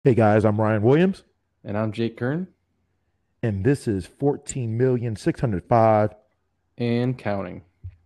Hey guys, I'm Ryan Williams, And I'm Jake Kern and this is 14,605. and counting.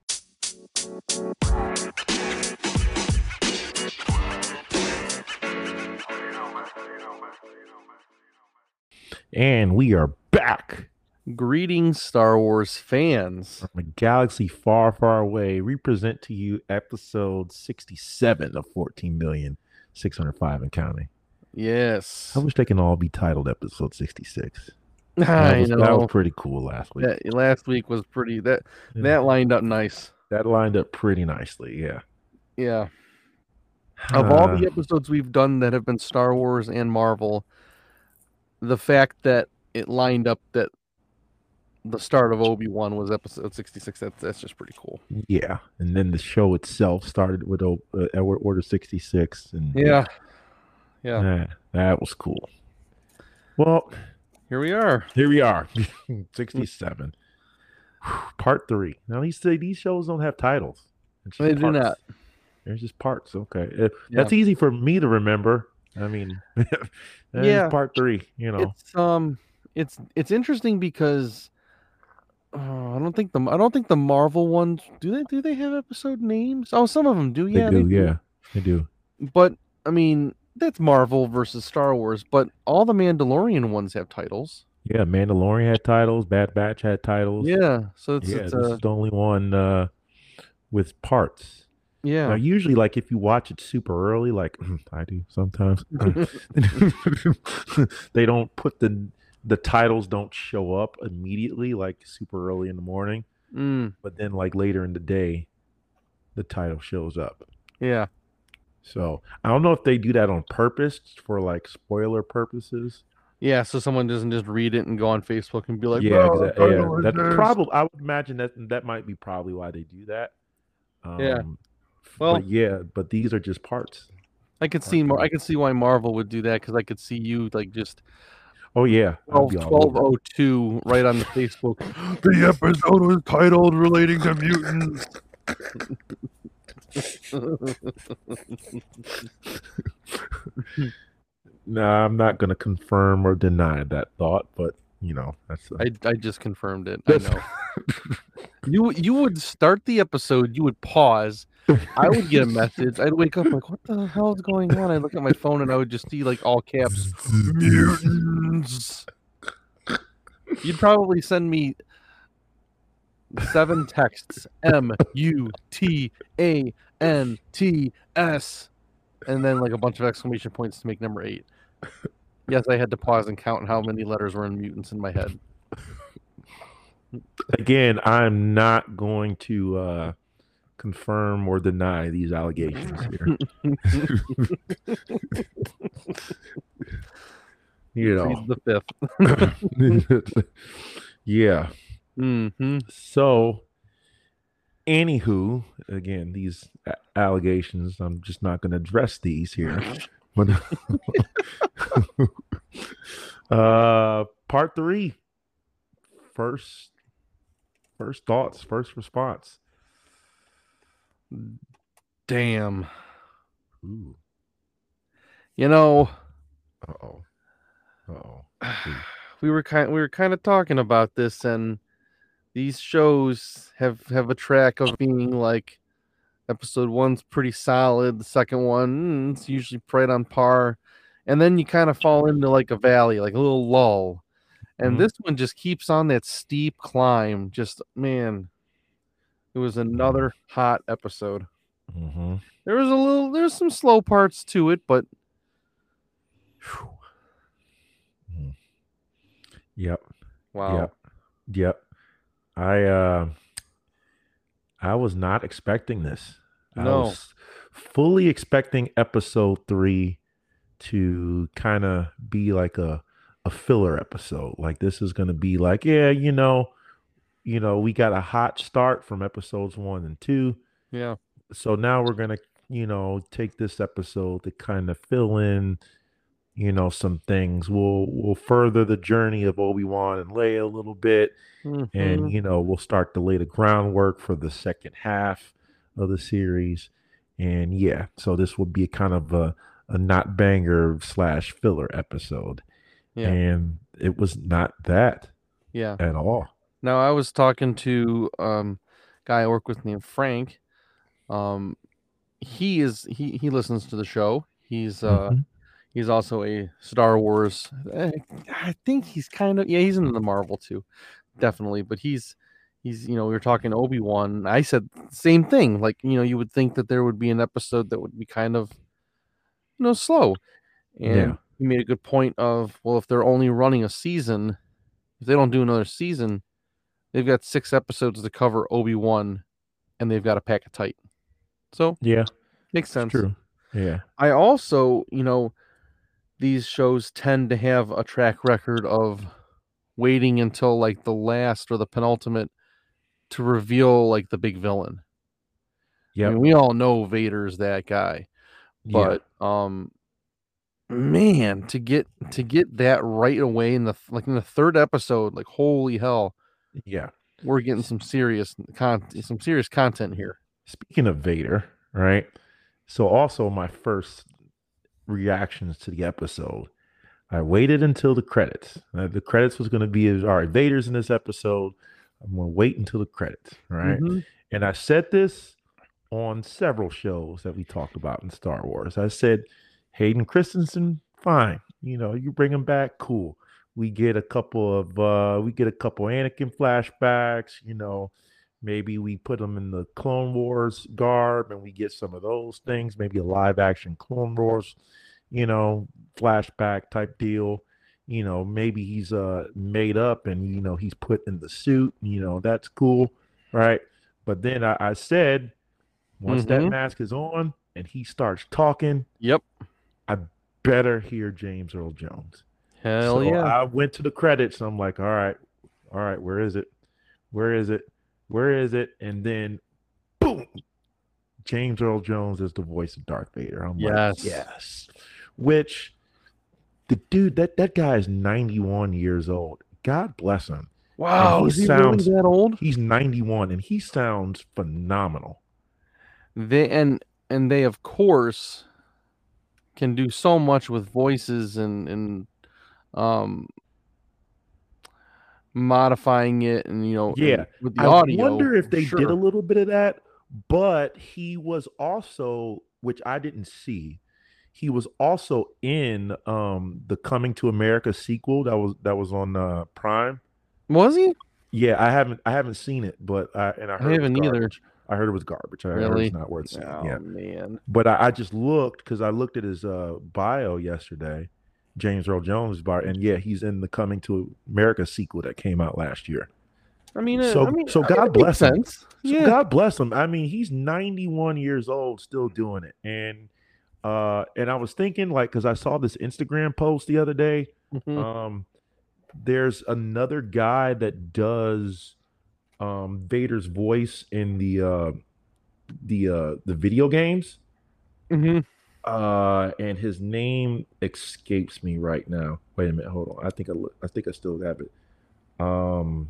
And we are back Greetings, Star Wars fans. from a galaxy far, far away. We present to you episode 67 of 14,605 and counting. I Yes, wish they can all be titled episode 66. That I was that was know pretty cool last week. that last week was pretty. That Yeah, that lined up nice. that lined up pretty nicely. Yeah. Yeah, of all the episodes we've done that have been Star Wars and Marvel, the fact that it lined up that the start of Obi-Wan was episode 66. That's just pretty cool. Yeah. And then the show itself started with Order 66. And yeah, Yeah, yeah. that was cool. Well, Here we are. here we are, 67, part three. Now these shows don't have titles. It's They just do not. parts. There's just parts. Okay, Yeah, that's easy for me to remember. I mean, there's yeah. part three. You know, It's interesting because I don't think the Marvel ones do they have episode names? Oh, some of them do. they Yeah, they do. do. Yeah, they do. But I mean, that's Marvel versus Star Wars, but all the Mandalorian ones have titles. Yeah, Mandalorian had titles. Bad Batch had titles. Yeah, so it's Yeah, it's this is the only one with parts. Now, yeah. usually, like if you watch it super early, like I do sometimes, they don't put the titles don't show up immediately, like super early in the morning. Mm, But then, like later in the day, the title shows up. yeah. So I don't know if they do that on purpose for like spoiler purposes. Yeah, so someone doesn't just read it and go on Facebook and be like, Yeah, "Oh, exactly. Yeah, title is that this." probably I would imagine that might be probably why they do that. Yeah. Um, Well, but yeah, but these are just parts. Part I three. could see why Marvel would do that because I could see you like just Oh yeah, I'd be all over it. 1202 right on the Facebook. The episode was titled Relating to Mutants. No, I'm not going to confirm or deny that thought, but that's I just confirmed it. I that's know. You would start the episode, you would pause. I would get a message. I'd wake up like, what the hell is going on? I'd look at my phone and I would just see like all caps mutants. You'd probably send me 7 texts. MUTANTS. And then like a bunch of exclamation points to make number 8. Yes, I had to pause and count how many letters were in mutants in my head. again, I'm not going to confirm or deny these allegations here. you Plead know. the fifth. Yeah. Mm-hmm. So, anywho, again, these allegations, I'm just not going to address these here. But part three, first first thoughts, first response. Damn. Ooh. You know, Uh-oh. Uh-oh. we were kind of talking about this, and these shows have a track of being like episode one's pretty solid, the second one it's usually right on par, and then you kind of fall into like a valley, like a little lull. And Mhm. this one just keeps on that steep climb. Just man, it was Mhm. another hot episode. Mhm. There's some slow parts to it, but Phew. Mhm. Yep. wow. Yep. Yep. I uh I was not expecting this. I No. was fully expecting episode three to kind of be like a filler episode. Like this is gonna be like, yeah, we got a hot start from episodes one and two. Yeah. So now we're gonna, take this episode to kind of fill in, some things. We'll further the journey of Obi-Wan and Leia a little bit, and Hmm. we'll start to lay the groundwork for the second half of the series. And yeah, so this will be kind of not banger slash filler episode, Yeah. and it was not that Yeah. at all. Now I was talking to guy I work with named Frank. Um he listens to the show. Mhm. He's also a Star Wars. I think he's kind of, yeah, he's into the Marvel too, definitely. But he's we were talking Obi-Wan. I said same thing. Like, you would think that there would be an episode that would be kind of slow. Yeah, And he made a good point of, well, if they're only running a season, if they don't do another season, they've got 6 episodes to cover Obi-Wan, and they've got to pack it tight. So yeah, makes it's sense. true. Yeah, I also, these shows tend to have a track record of waiting until like the last or the penultimate to reveal like the big villain. I mean, yep, we all know Vader's that guy, yeah, but man, to get that right away in the third episode, like holy hell, yeah. we're getting S- some serious content here. Speaking of Vader, right? So also my first reactions to the episode, I waited until the credits. The credits was going to be all right. Vader's in this episode. I'm going to wait until the credits, right? Mm-hmm. And I said this on several shows that we talked about in Star Wars. I said, Hayden Christensen, fine. You bring him back, cool. We get a couple Anakin flashbacks. Maybe we put him in the Clone Wars garb, and we get some of those things. Maybe a live action Clone Wars, you know, flashback type deal. Maybe he's made up and he's put in the suit. That's cool, right? But then I said, once that Mm-hmm. mask is on and he starts talking, Yep. I better hear James Earl Jones. Hell So yeah. I went to the credits. And I'm like, all right, where is it? Where is it? Where is it? And then, boom, James Earl Jones is the voice of Darth Vader. I'm like, Yes. yes. Which the dude, that guy is 91 years old. God bless him. And Wow, he is he really sounds that old? he's 91 and he sounds phenomenal. They of course can do so much with voices and um modifying it, and Yeah. with the I audio wonder if for they did a sure. little bit of that, but he was also, which I didn't see, he was also in the Coming to America sequel that was on Prime. Was he? Yeah, I haven't seen it, but I I heard it was haven't either. garbage. I heard it was garbage. I heard it's Really? not worth seeing. Oh Yeah. man. But I just looked because I looked at his bio yesterday, James Earl Jones bio, and yeah, he's in the Coming to America sequel that came out last year. So God It makes bless him. sense. So Yeah. God bless him. I mean, he's 91 years old, still doing it. And I was thinking, like, because I saw this Instagram post the other day. Hmm. Um, there's another guy that does Vader's voice in the video games. Hmm. And his name escapes me right now. Wait a minute, hold on. I think I still have it. Um,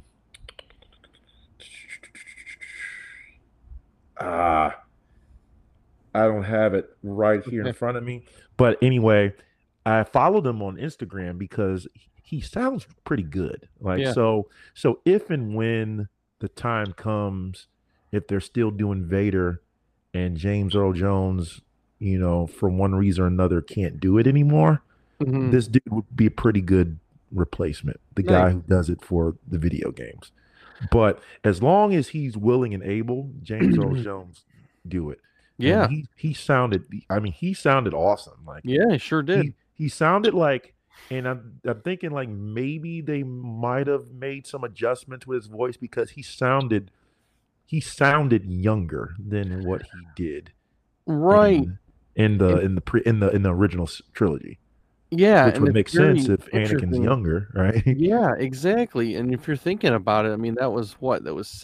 ah, I don't have it right here in front of me. But anyway, I followed him on Instagram because he sounds pretty good. Like Yeah. so if and when the time comes, if they're still doing Vader and James Earl Jones, for one reason or another can't do it anymore, Hmm. this dude would be a pretty good replacement. The Nice. guy who does it for the video games. But as long as he's willing and able, James Earl Jones do it. And Yeah. he sounded, I mean, he sounded awesome. Like Yeah, he sure did. he sounded like, and I'm thinking like maybe they might have made some adjustment to his voice because he sounded younger than what he did Right. in in the And in the pre in the original trilogy, yeah, which and would it's make sense very if Anakin's interesting. younger, right? Yeah, exactly. And if you're thinking about it, I mean, that was what? That was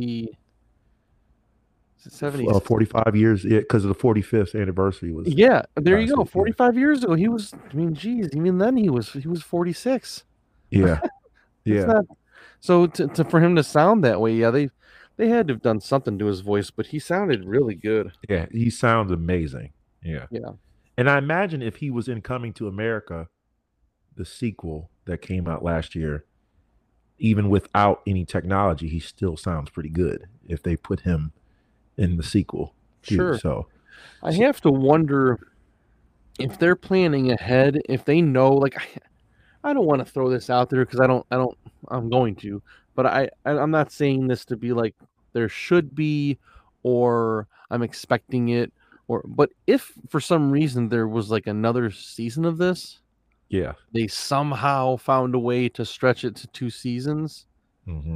70. 45 years, yeah, because of the 45th anniversary was Yeah, there you last go. week. Yeah, 45 years ago, he was, I mean, geez, I mean, then he was 46. yeah, It's yeah, not so for him to sound that way. Yeah, they had to have done something to his voice, but he sounded really good. yeah. He sounds amazing. Yeah. Yeah. And I imagine if he was in Coming to America, the sequel that came out last year, even without any technology, he still sounds pretty good if they put him in the sequel too. Sure. So, I have to wonder if they're planning ahead, if they know, like, I don't want to throw this out there because I'm going to, but I'm not saying this to be like there should be, or I'm expecting it, but if for some reason there was like another season of this, yeah. they somehow found a way to stretch it to 2 seasons. Mm-hmm.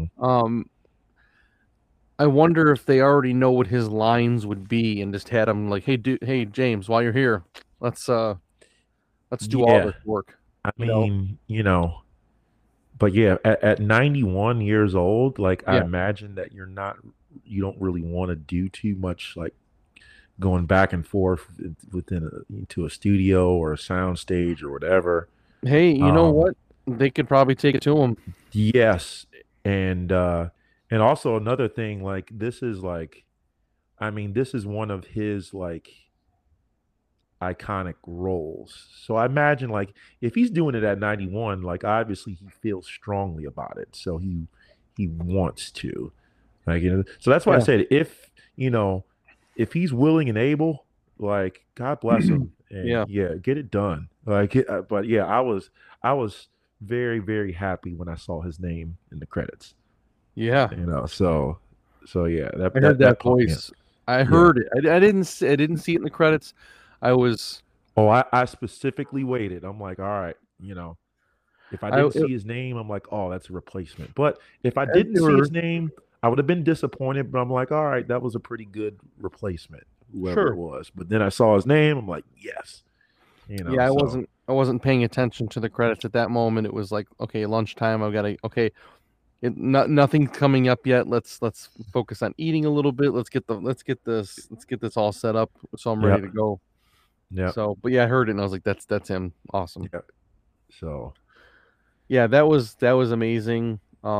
I wonder if they already know what his lines would be and just had him like, hey James, while you're here, let's do all Yeah. this work, I you know? mean, but yeah, at 91 years old, like I Yeah. imagine that you don't really want to do too much, like going back and forth into a studio or a sound stage or whatever. Hey, you know Um, what? They could probably take it to him. yes, and also another thing, like this is like, I mean, this is one of his like iconic roles. So I imagine like if he's doing it at 91, like obviously he feels strongly about it. So he wants to. Like, so that's why I Yeah. said if he's willing and able, like God bless him and Yeah. yeah, get it done. Like but yeah, I was very, very happy when I saw his name in the credits. Yeah. So yeah, I that heard that that that pumped me up. voice. I Yeah. heard it. I didn't see it in the credits. I was Oh, I specifically waited. I'm like, all right, if I I didn't it, see his name, I'm like, oh, that's a replacement. But if I as didn't they see his were name, I would have been disappointed. But I'm like, all right, that was a pretty good replacement, whoever it sure. was. But then I saw his name. I'm like, yes, Yeah, I so wasn't paying attention to the credits at that moment. It was like, okay, lunchtime. I've got to okay. Nothing coming up yet. Let's focus on eating a little bit. Let's get this all set up so I'm ready yep, to go. yep, So, but yeah, I heard it and I was like, that's him. Awesome. yep. So Yeah, that was amazing.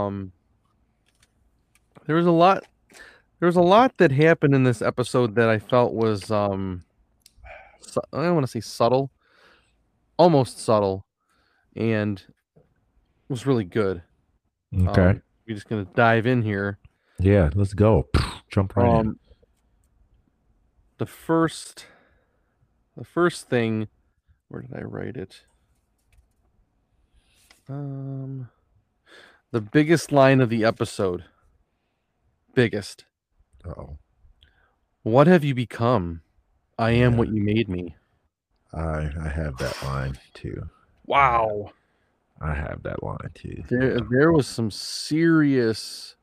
There was a lot there was a lot that happened in this episode that I felt was I don't want to say subtle, almost subtle, and was really good. okay, We're just gonna dive in here. yeah, let's go. Jump right in. Um, the first the first thing, where did I write it? Um, the biggest line of the episode. Biggest. Oh, What have you become? I am yeah, what you made me. I have that line too. Yeah, Wow. I have that line too. There was some serious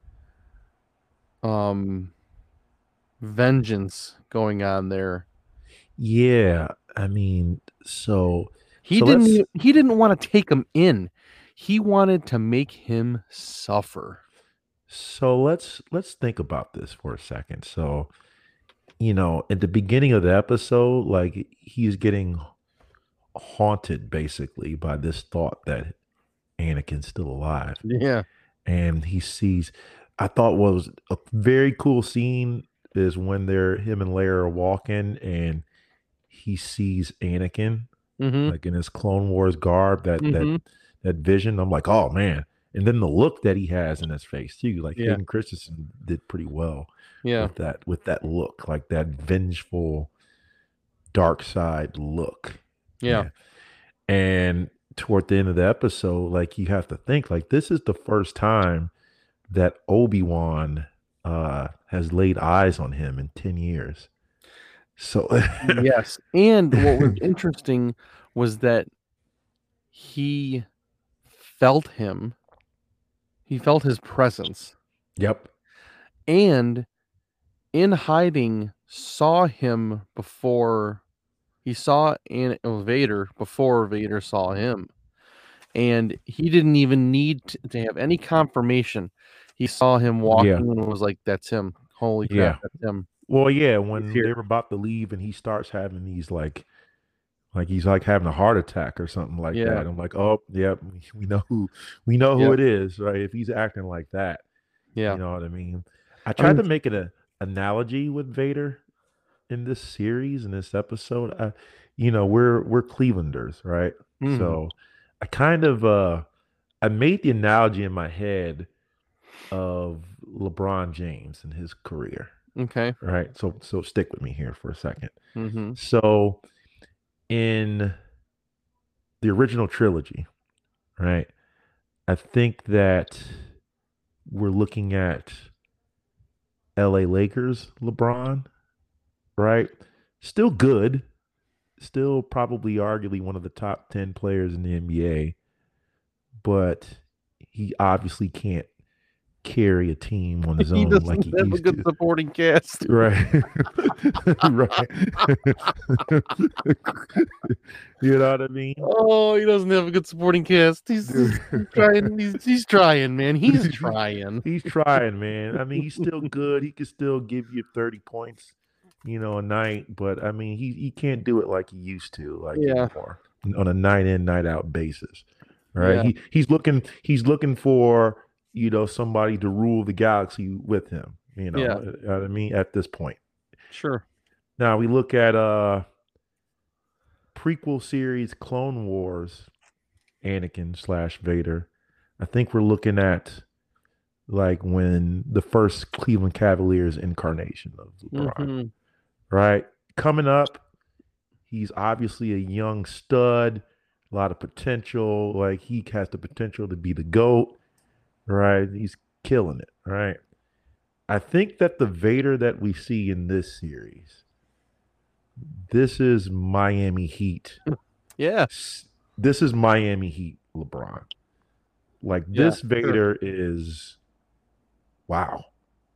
um vengeance going on there. Yeah, I mean, so He so didn't let's even, he didn't want to take him in. He wanted to make him suffer. let's think about this for a second. So, at the beginning of the episode, like he's getting haunted basically by this thought that Anakin's still alive. Yeah. And he sees I thought what was a very cool scene is when him and Leia are walking and he sees Anakin Mhm. like in his Clone Wars garb, Mhm. that vision. I'm like, oh man. And then the look that he has in his face too. Like Yeah. Hayden Christensen did pretty well Yeah. with that look, like that vengeful dark side look. Yeah. Yeah. And toward the end of the episode, like you have to think like this is the first time that Obi-Wan has laid eyes on him in 10 years. So Yes. And what was interesting was that he felt him. He felt his presence. yep. And in hiding saw him before he saw Vader before Vader saw him. And he didn't even need to have any confirmation. He saw him Yeah. walking and was like, that's him. Holy crap, Yeah. that's him. Well, yeah, He's when here. they were about to leave and he starts having these like he's like having a heart attack or something like Yeah. that. I'm like, oh, yeah, we know who Yep. it is, right? If he's acting like that, you Yeah. know what I mean? I I tried mean, to make it a analogy with Vader in this series in this episode. we're Clevelanders, right? Hmm. So I kind of I made the analogy in my head of LeBron James and his career, Okay. right? So stick with me here for a second. Hmm. So in the original trilogy, right? I think that we're looking at LA Lakers LeBron, right? Still good, still probably arguably one of the top 10 players in the NBA, but he obviously can't carry a team on his He own like doesn't he have a used good to. supporting cast. Right. Right. You know what I mean? Oh, he doesn't have a good supporting cast. He's trying. He's trying, man. He's trying. He's trying, man. I mean, he's still good. He can still give you 30 points, a night, but I mean, he can't do it like he used to, like Yeah. anymore on a night in, night out basis. All right. Yeah. He's looking for, somebody to rule the galaxy with him, Yeah. you know what I mean, at this point. Sure. Now we look at prequel series Clone Wars, Anakin slash Vader. I think we're looking at like when the first Cleveland Cavaliers incarnation of LeBron, Hmm. right? Coming up, he's obviously a young stud, a lot of potential. Like he has the potential to be the GOAT, right? He's killing it, right? I think that the Vader that we see in this series, this is Miami Heat. Yeah. This is Miami Heat LeBron. Like Yeah. this Sure. Vader is wow.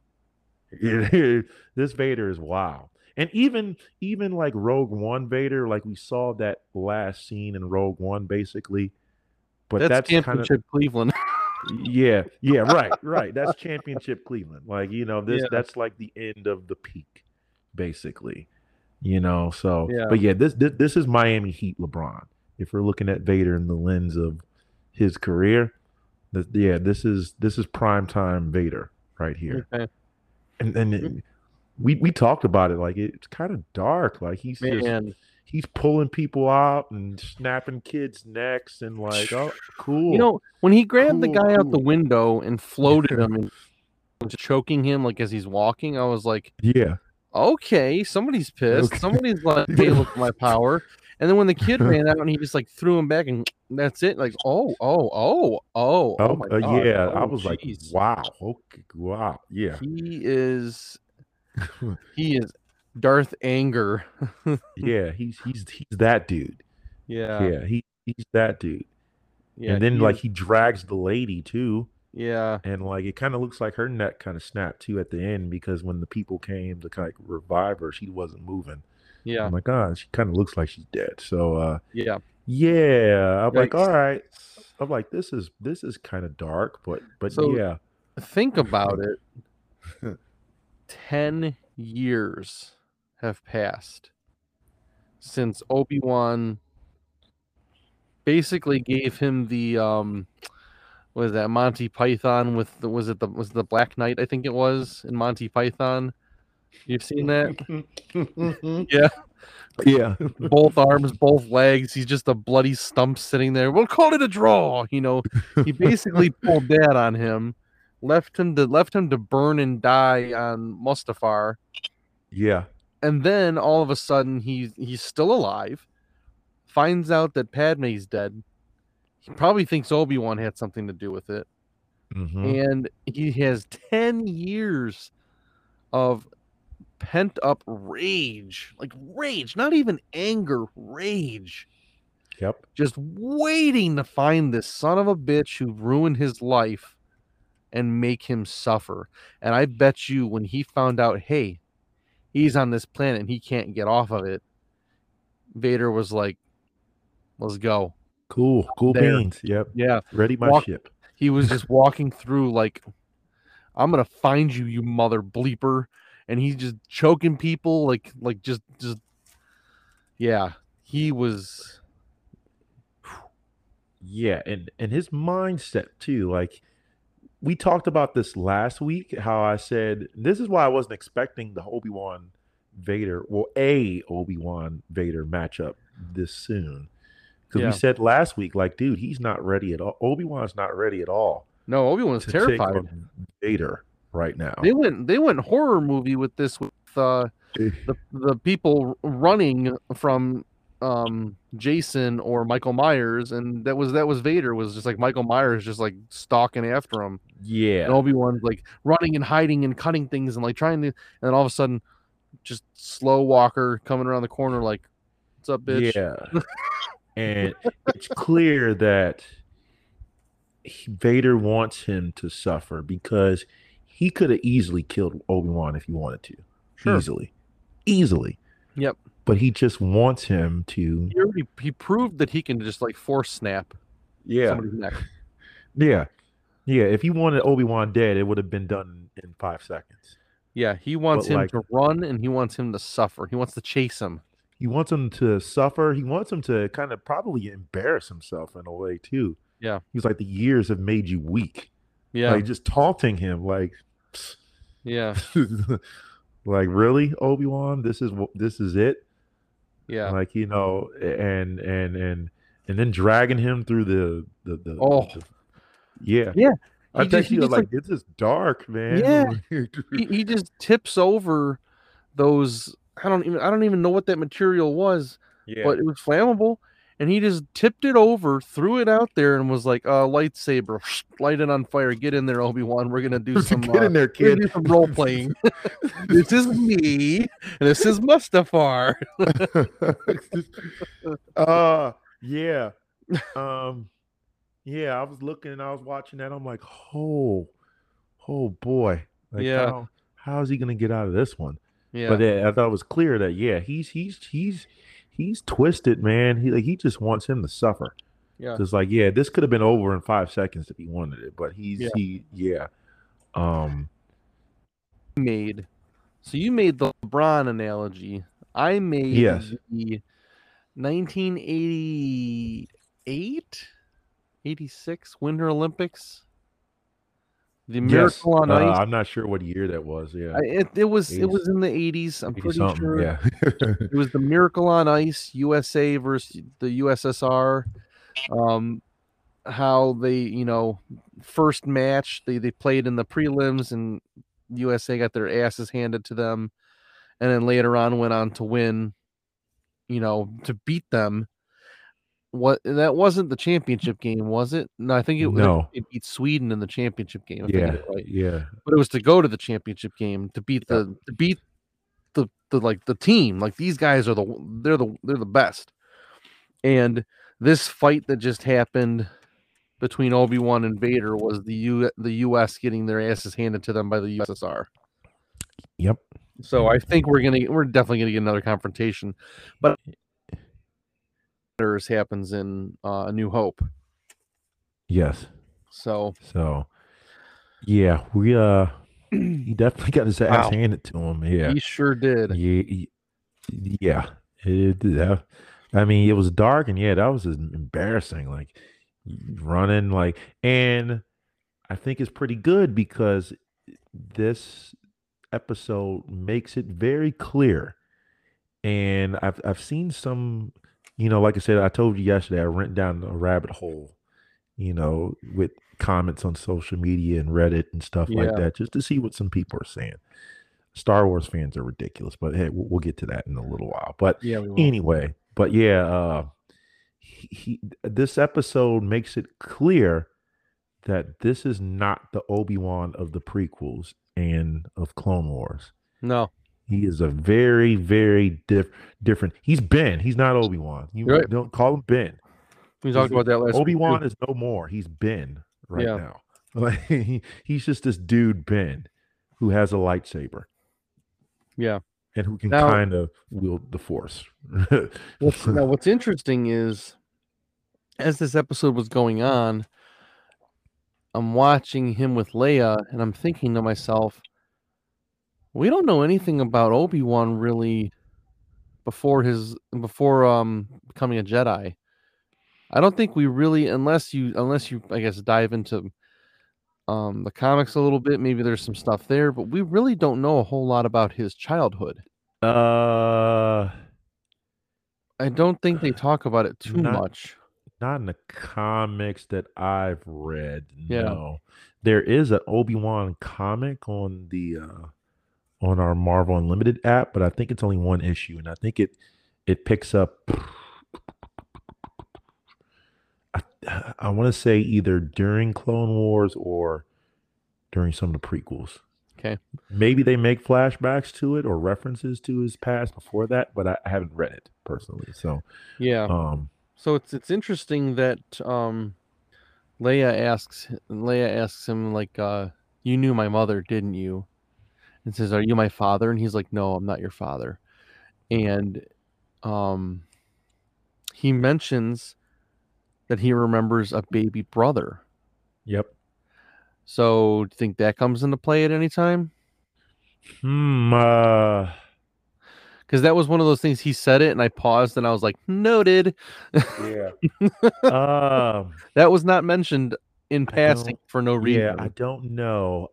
This Vader is wow. And even like Rogue One Vader, like we saw that last scene in Rogue One, basically. But That's that's kind of championship Cleveland. yeah, right. That's championship Cleveland. Like, this Yeah. that's like the end of the peak, basically. So Yeah. but yeah, this is Miami Heat LeBron. If we're looking at Vader in the lens of his career, yeah, this is prime time Vader right here. Okay. And we talked about it, like it's kind of dark, like Man. he's pulling people out and snapping kids necks and like, oh, You cool, know, when he grabbed the cool, guy out the cool. window and floated him and was choking him like as he's walking, I was like, Yeah. okay, somebody's pissed. Okay. Somebody's like, hey, look at my power. And then when the kid ran out and he just like threw him back and that's it. Like, oh Oh, my God. yeah, I Oh, was like, jeez. wow, okay, wow, yeah. He is he is Darth Anger. Yeah, he's that dude. Yeah. Yeah, he's that dude. Yeah, And then he like is. he drags the lady too. Yeah. And like it kind of looks like her neck kind of snapped too at the end because when the people came to kind of revive her, she wasn't moving. Yeah. I'm like, she kind of looks like she's dead. So Yeah. yeah, I'm like, all Yikes. right. I'm like, this is kind of dark, but So yeah. think about it. 10 years have passed since Obi-Wan basically gave him the what is that, Monty Python with the was the Black Knight, I think it was, in Monty Python. You've seen that? Yeah. Yeah. Both arms, both legs. He's just a bloody stump sitting there. We'll call it a draw. He basically pulled that on him, left him to burn and die on Mustafar. Yeah. And then all of a sudden he's still alive, finds out that Padme's dead. He probably thinks Obi-Wan had something to do with it. Mm-hmm. And he has 10 years of pent up rage, like rage, not even anger, rage, Yep. just waiting to find this son of a bitch who ruined his life and make him suffer. And I bet you when he found out, hey, he's on this planet and he can't get off of it, Vader was like, let's go. Cool There. beans. Yep. Yeah. Ready my ship. He was just walking through like, I'm gonna find you, you mother bleeper. And he's just choking people like just yeah. He was Yeah, and his mindset too. Like we talked about this last week, how I said this is why I wasn't expecting the Obi-Wan Vader, well, a Obi-Wan Vader matchup this soon. Because we Yeah. said last week, like, dude, he's not ready at all. Obi-Wan's not ready at all No, Obi-Wan's to take terrified. on Vader right now. They went horror movie with this, with the people running from Jason or Michael Myers, and that was Vader, was just like Michael Myers just like stalking after him. And Yeah. Obi-Wan's like running and hiding and cutting things and like trying to, and then all of a sudden just slow walker coming around the corner like, what's up, bitch? Yeah. And it's clear that Vader wants him to suffer because he could have easily killed Obi-Wan if he wanted to. Sure. Easily. Yep. But he just wants him to. He proved that he can just like force snap somebody's neck. Yeah. If he wanted Obi-Wan dead, it would have been done in 5 seconds. Yeah, he wants him to run, and he wants him to suffer. He wants to chase him. He wants him to suffer. He wants him to kind of probably embarrass himself in a way too. Yeah. He's like, the years have made you weak. Yeah. Like just taunting him like, yeah. Like, really, Obi-Wan? This is it? Yeah. Like, and then dragging him through the yeah. I text you like, this is dark, man. Yeah. he just tips over those. I don't even know what that material was, but it was flammable, and he just tipped it over, threw it out there, and was like, lightsaber, light it on fire, get in there, Obi-Wan, we're gonna do some get in there, kid. Do some role playing. This is me, and this is Mustafar. Yeah. Yeah, I was looking and I was watching that. I'm like, oh boy. Like, yeah. How is he gonna get out of this one? Yeah. But I thought it was clear that he's twisted, man. He just wants him to suffer. Yeah. Just like, this could have been over in 5 seconds if he wanted it, but So you made the LeBron analogy. I made the 1988, 86 Winter Olympics. The Miracle on Ice. I'm not sure what year that was. Yeah, it was in the 80s. I'm pretty sure. Yeah, it was the Miracle on Ice, USA versus the USSR. How they, first match they played in the prelims, and USA got their asses handed to them, and then later on went on to win. To beat them. That wasn't the championship game, was it? No, I think it beat Sweden in the championship game. Yeah, but it was to go to the championship game to beat the team. Like, these guys are they're the best. And this fight that just happened between Obi-Wan and Vader was the U.S. getting their asses handed to them by the USSR. Yep. So I think we're definitely gonna get another confrontation, but happens in A New Hope. Yes. So yeah, we he definitely got his ass handed to him. Yeah, he sure did. Yeah. I mean, it was dark, and that was embarrassing. Like, running, like, and I think it's pretty good because this episode makes it very clear. And I've seen some, like I said, I told you yesterday, I went down a rabbit hole, with comments on social media and Reddit and stuff like that, just to see what some people are saying. Star Wars fans are ridiculous, but hey, we'll get to that in a little while. But anyway, this episode makes it clear that this is not the Obi-Wan of the prequels and of Clone Wars. No. He is a very, very different. He's Ben. He's not Obi-Wan. Don't call him Ben. We talked about that last week. Obi-Wan is no more. He's Ben now. Like, he's just this dude Ben who has a lightsaber. Yeah. And who can kind of wield the Force. What's interesting is, as this episode was going on, I'm watching him with Leia, and I'm thinking to myself, we don't know anything about Obi-Wan really before becoming a Jedi. I don't think we really, unless you I guess dive into the comics a little bit, maybe there's some stuff there, but we really don't know a whole lot about his childhood. I don't think they talk about it too Not much. not in the comics that I've read. Yeah. No, there is an Obi-Wan comic on our Marvel Unlimited app, but I think it's only one issue, and I think it picks up. I want to say either during Clone Wars or during some of the prequels. Okay. Maybe they make flashbacks to it or references to his past before that, but I haven't read it personally. So, Yeah. um, So it's interesting that Leia asks him like, you knew my mother, didn't you? And says, "Are you my father?" And he's like, "No, I'm not your father." And um he mentions that he remembers a baby brother. yep. So do you think that comes into play at any time? Hmm. Because that was one of those things he said it and I paused and I was like, noted. Yeah. Um. That was not mentioned in I passing don't. for no Yeah, I reason. don't know.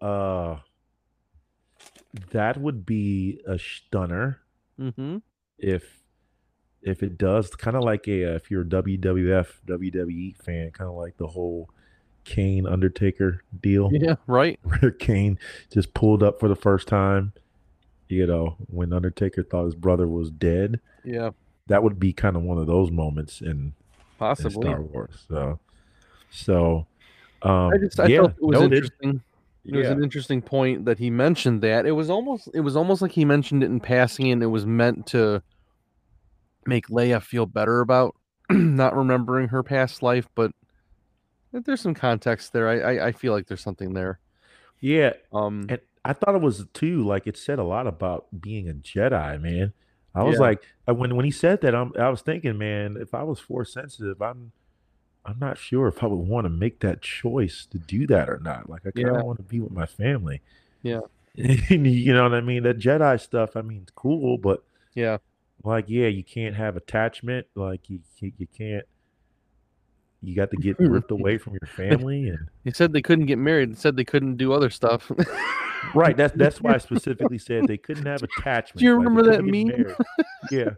That would be a stunner Mm-hmm. if it does. Kind of like a if you're a WWF WWE fan, kind of like the whole Kane Undertaker deal, Yeah, right. where Kane just pulled up for the first time. When Undertaker thought his brother was dead, Yeah, that would be kind of one of those moments in possibly. Star Wars. So I yeah, felt it was noted. interesting. It was Yeah. an interesting point that he mentioned that. It was almost like he mentioned it in passing and it was meant to make Leia feel better about not remembering her past life, but there's some context there. I feel like there's something there. Yeah, Um and I thought it was too, like it said a lot about being a Jedi, man. I was yeah, like, when he said that, I was thinking, man, if I was force sensitive, I'm not sure if I would want to make that choice to do that or not. Like, I kind yeah, of want to be with my family. yeah, You know what I mean? That Jedi stuff, I mean, it's cool, but yeah. like, yeah, you can't have attachment. Like, you can't. You got to get ripped away from your family, and He said they couldn't get married. He said they couldn't do other stuff. right. That's why I specifically said they couldn't have Do you attachment. Like, they remember that couldn't get meme? married. Yeah.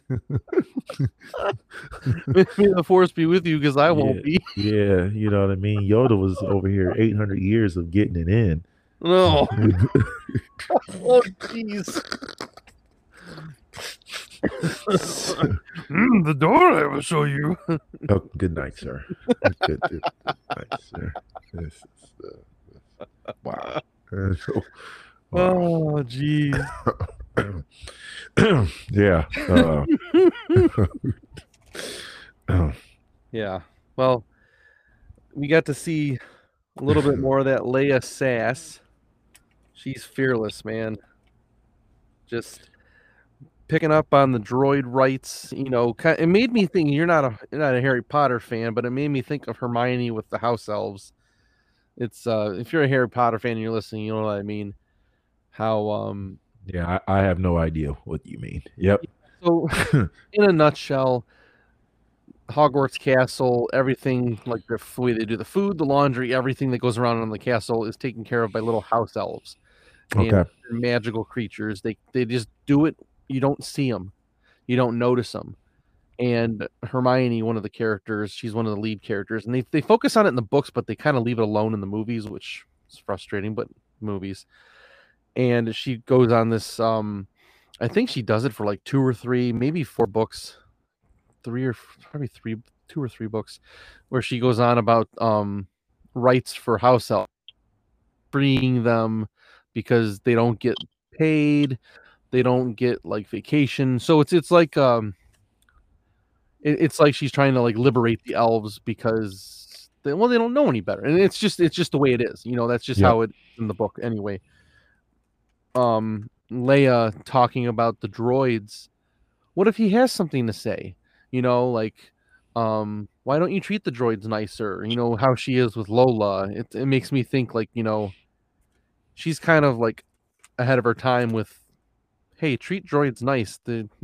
May the force be with you because I won't Yeah, be. yeah, you know what I mean. Yoda was over here 800 years of getting it in. No. Oh, jeez. The door I will show you. Oh, good night, sir. Good night, sir. This is wow. Wow. Oh, jeez. Yeah. Yeah. Well, we got to see a little bit more of that Leia sass. She's fearless, man. Just picking up on the droid rights. It made me think. You're not a Harry Potter fan, but it made me think of Hermione with the house elves. It's if you're a Harry Potter fan and you're listening, you know what I mean. How Yeah, I have no idea what you mean. Yep. so in a nutshell, Hogwarts Castle, everything like the way they do the food, the laundry, everything that goes around in the castle is taken care of by little house elves, and Okay. they're magical creatures. They just do it. You don't see them, you don't notice them. And Hermione, one of the characters, she's one of the lead characters, and they focus on it in the books, but they kind of leave it alone in the movies, which is frustrating. But movies, and she goes on this. I think she does it for like two or three, maybe four books, three or probably three, 2 or 3 books, where she goes on about rights for house elves, freeing them because they don't get paid, they don't get like vacation. So it's like it's like she's trying to like liberate the elves because they don't know any better, and it's just the way it is. That's just Yep. how it in the book anyway. Leia talking about the droids. What if he has something to say? Like, why don't you treat the droids nicer? How she is with Lola. It makes me think like, she's kind of like ahead of her time with, hey, treat droids nice.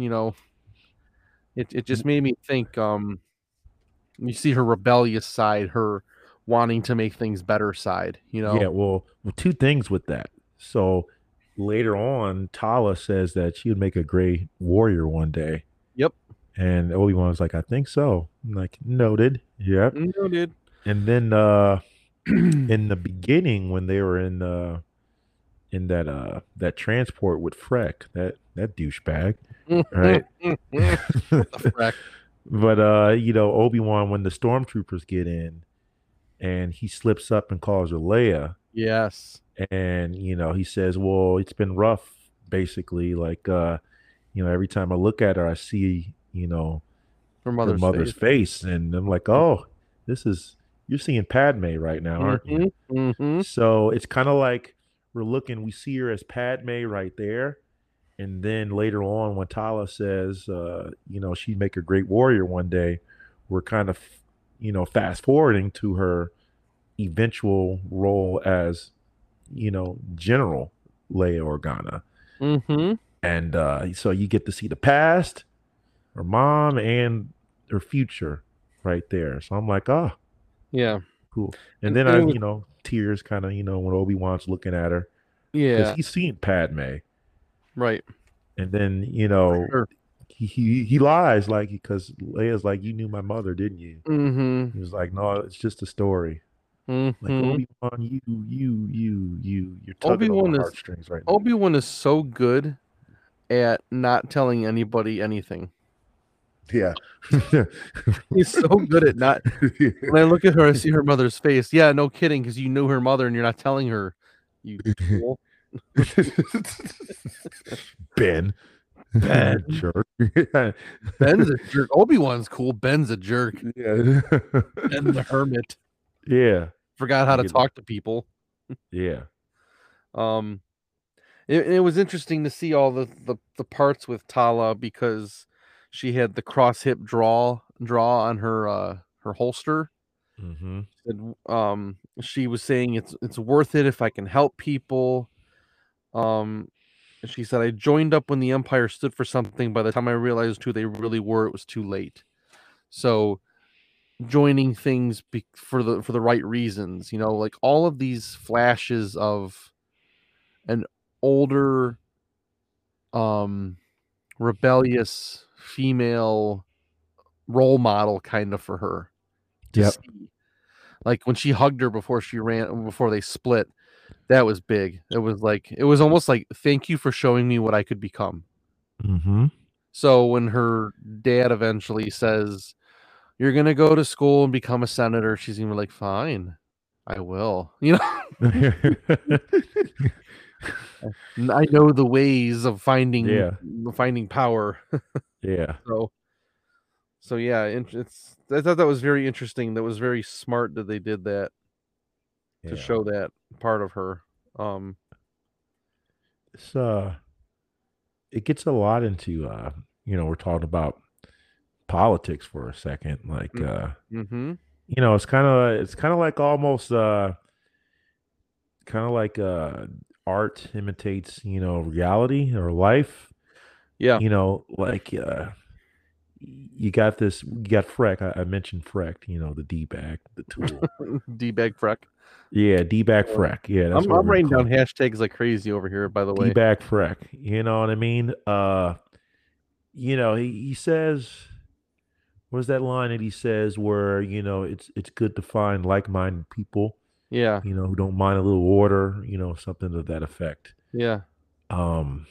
It just made me think, you see her rebellious side, her wanting to make things better side. Yeah, well, two things with that. So later on, Tala says that she would make a great warrior one day. Yep. And Obi-Wan was like, I think so. I'm like, noted. Yep. No, dude. And then in the beginning when they were in that transport with Freck, that douchebag, right? What the frack? But Obi-Wan, when the stormtroopers get in and he slips up and calls her Leia, Yes. and he says, well, it's been rough, basically, like every time I look at her I see Her her mother's mother's face. face, and I'm like, oh, this is you're seeing Padme right now, aren't you? Mm-hmm. Mm-hmm. So it's kind of like we see her as Padme right there. And then later on, when Tala says, she'd make a great warrior one day, we're kind of, fast forwarding to her eventual role as, General Leia Organa. Mm-hmm. And so you get to see the past, her mom, and her future right there. So I'm like, oh, Yeah. cool. And And, then and I, it was tears kind of, when Obi-Wan's looking at her because yeah, he's seen Padme. right. And then, For sure. he lies like because Leia's like, you knew my mother, didn't you? Mm-hmm. He was like, no, it's just a story. Like Mm-hmm. Obi-Wan, you're tugging on my Obi-Wan is heartstrings right now. Obi-Wan is so good at not telling anybody anything. Yeah. He's so good at not. When I look at her, I see her mother's face. Yeah, no kidding, because you knew her mother and you're not telling her. You tool. Ben, Ben. jerk. Ben's a jerk. Obi-Wan's cool. Ben's a jerk. Yeah. Ben the hermit. Yeah. Forgot how to You know, talk to people. yeah. Um, it was interesting to see all the parts with Tala because she had the cross hip draw on her holster. Mm-hmm. And she was saying it's worth it if I can help people. Um, she said I joined up when the Empire stood for something. By the time I realized who they really were, it was too late. So joining things for the right reasons, like all of these flashes of an older um rebellious female role model kind of for her to Yep. see. Like when she hugged her before they split, that was big. It was almost like thank you for showing me what I could become. Mm-hmm. So when her dad eventually says, "You're gonna go to school and become a senator," she's gonna be like, "Fine, I will." I know the ways of Yeah. finding power. Yeah. So yeah, it's I thought that was very interesting. That was very smart that they did that to Yeah. show that part of her. Um, It's it gets a lot into we're talking about politics for a second. Like mm-hmm. it's kind of like almost kind of like art imitates, reality or life. Yeah, Like you got Freck. I mentioned Freck, the D bag, the tool. D bag Freck. Yeah, D bag Uh, Freck. Yeah, that's I'm what we're gonna writing call down it. hashtags like crazy over here. By the D way, bag Freck. You know what I mean? He says, what's that line that he says where, it's good to find like-minded people, yeah, who don't mind a little order, something to that effect. yeah, Um,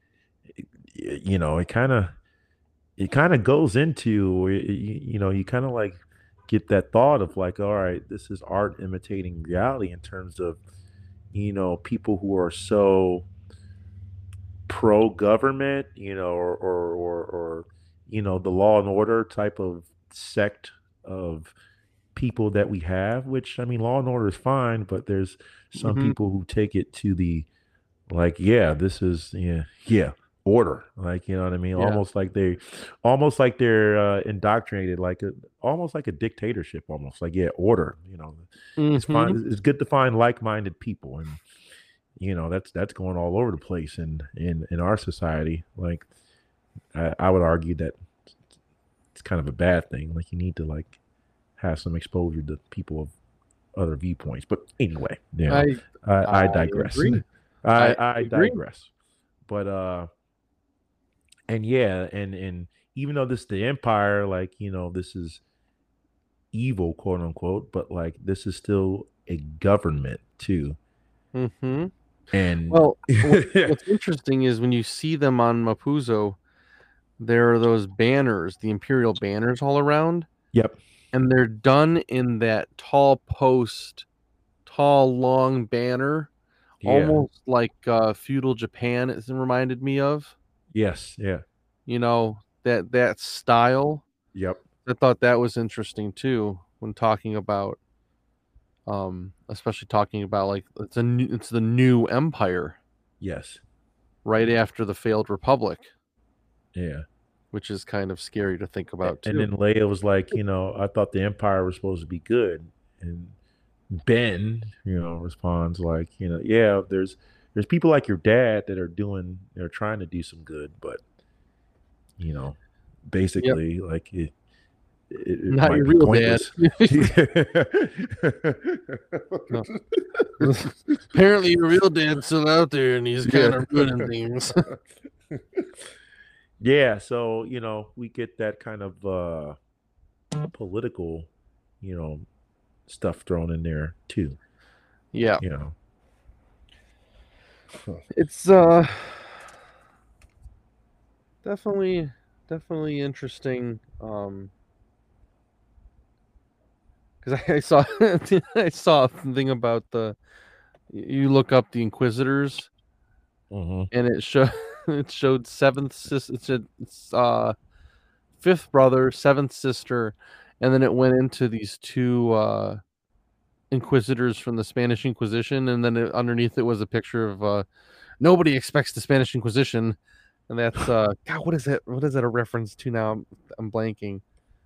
it kind of goes into, you kind of like get that thought of like, all right, this is art imitating reality in terms of, people who are so pro government, or the law and order type of sect of people that we have, which I mean, law and order is fine, but there's some hmm people who take it to the like, yeah, this is, yeah, order, like, you know what I mean, yeah, almost like they're indoctrinated, like almost like a dictatorship, almost like, yeah, order, it's hmm fine, it's good to find like-minded people, and that's going all over the place in our society. Like I would argue that it's kind of a bad thing. Like you need to like have some exposure to people of other viewpoints. But anyway, I I I digress. agree. I I agree. digress. But and yeah, and even though this is the Empire, like, this is evil, quote unquote, but like this is still a government too. Mm-hmm. And Well, what's interesting is when you see them on Mapuzo, there are those banners, the Imperial banners all around, yep. and they're done in that tall post, tall, long banner, Yeah. almost like feudal Japan. It reminded me of, Yes. Yeah. that style. Yep. I thought that was interesting too when talking about, especially talking about like it's the new empire Yes. right after the failed republic, Yeah. which is kind of scary to think about And too. then Leia was like, I thought the Empire was supposed to be good. And Ben, responds like, yeah, there's people like your dad that they're trying to do some good, but you know, Yep, basically like it not might your be real dad. pointless. No. Apparently, your real dad's still out there, and he's Yeah. kind of ruining things. Yeah, so we get that kind of political, you know, stuff thrown in there too. Yeah, You know. it's definitely interesting. Because I saw I saw a thing about you look up the Inquisitors, Mhm. and it showed seventh sister. It's fifth brother, seventh sister, and then it went into these two inquisitors from the Spanish Inquisition, and then underneath it was a picture of nobody expects the Spanish Inquisition, and that's God, what is that? What is that a reference to now? I'm blanking.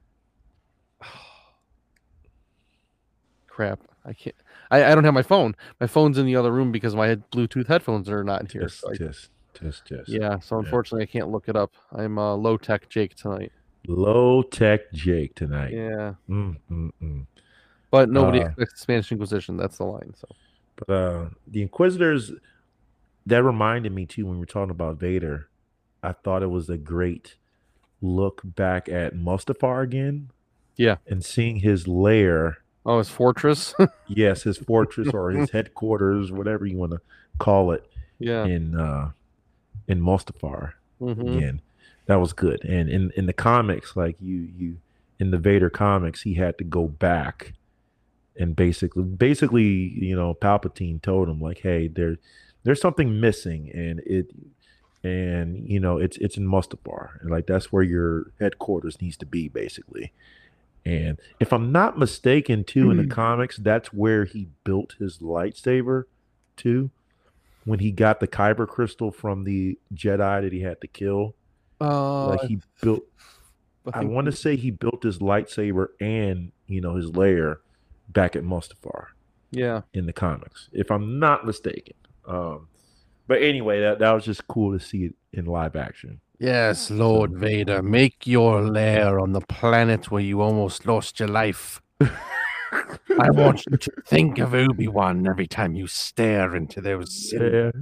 Crap, I can't. I don't have my phone. My phone's in the other room because my Bluetooth headphones are not here. So Test. yeah, so Yeah. unfortunately I can't look it up. I'm low tech Jake tonight. Low tech Jake tonight. Yeah, Mm, mm, mm. but nobody Uh, expects the Spanish Inquisition. That's the line. So but the Inquisitors, that reminded me too when we were talking about Vader. I thought it was a great look back at Mustafar again yeah. and seeing his lair. Oh, his fortress. Yes, his fortress or his headquarters, whatever you want to call it, Yeah. in Mustafar Mm-hmm. again. That was good. And in the comics, like you in the Vader comics, he had to go back and basically, Palpatine told him like, hey, there's something missing, and it's in Mustafar, and like that's where your headquarters needs to be, basically. And if I'm not mistaken, too, in the comics, that's where he built his lightsaber, too, when he got the kyber crystal from the Jedi that he had to kill. Uh, Like he built, I I think want to say he built his lightsaber and his lair back at Mustafar yeah. in the comics, if I'm not mistaken. But anyway, that was just cool to see it in live action. Yes, Lord So Vader, make your lair on the planet where you almost lost your life. I want you to think of Obi-Wan every time you stare into those yeah.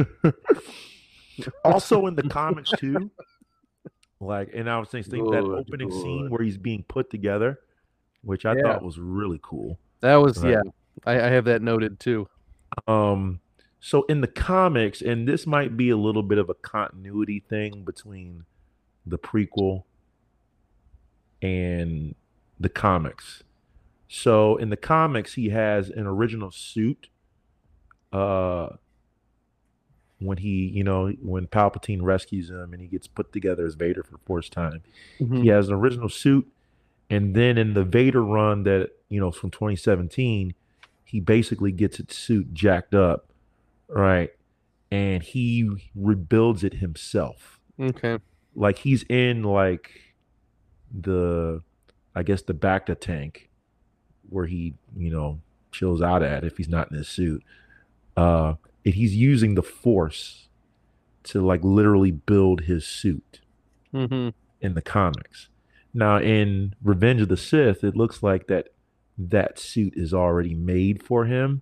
Also in the comics too, like, and I was think that Good, opening scene good. where he's being put together, which I Yeah, thought was really cool. that was Right. yeah. I have that noted too. Um, so in the comics, and this might be a little bit of a continuity thing between the prequel and the comics. So in the comics, he has an original suit. Uh, when when Palpatine rescues him and he gets put together as Vader for the first time, Mm-hmm. he has an original suit. And then in the Vader run that, from 2017, he basically gets his suit jacked up, right? And he rebuilds it himself. Okay. Like he's in like the, I guess, the Bacta tank where he, chills out at if he's not in his suit. And he's using the Force to like literally build his suit Mm-hmm. in the comics. Now in Revenge of the Sith, it looks like that suit is already made for him.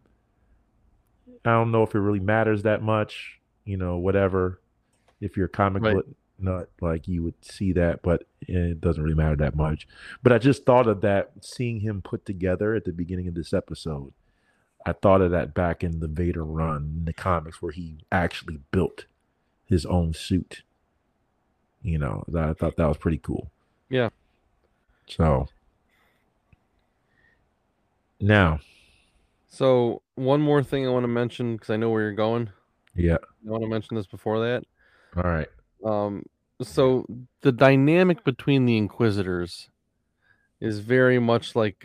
I don't know if it really matters that much, whatever. If you're a comic Right. book not like you would see that, but it doesn't really matter that much. But I just thought of that seeing him put together at the beginning of this episode. I thought of that back in the Vader run in the comics where he actually built his own suit. I thought that was pretty cool. Yeah. So now, So one more thing I want to mention because I know where you're going. yeah, I want to mention this before that. all right, So the dynamic between the Inquisitors is very much like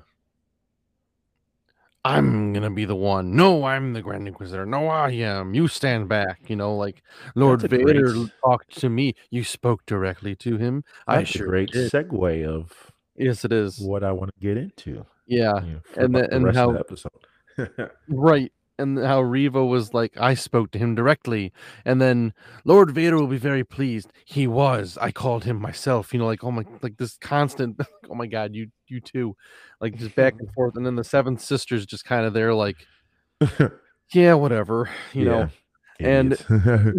I'm gonna be the one. No, I'm the Grand Inquisitor. No, I am. You stand back. Like Lord that's a great, Vader talked to me. You spoke directly to him. I that's a sure great did. segue of Yes, it is. what I want to get into. Yeah, For and the and rest of the how episode. right, and how Reva was like, I spoke to him directly, and then Lord Vader will be very pleased. He was. I called him myself. Like, oh my, like this constant. Oh my God, you too, like just back and forth, and then the Seven Sisters just kind of there, like, yeah, whatever, Yeah, and idiots.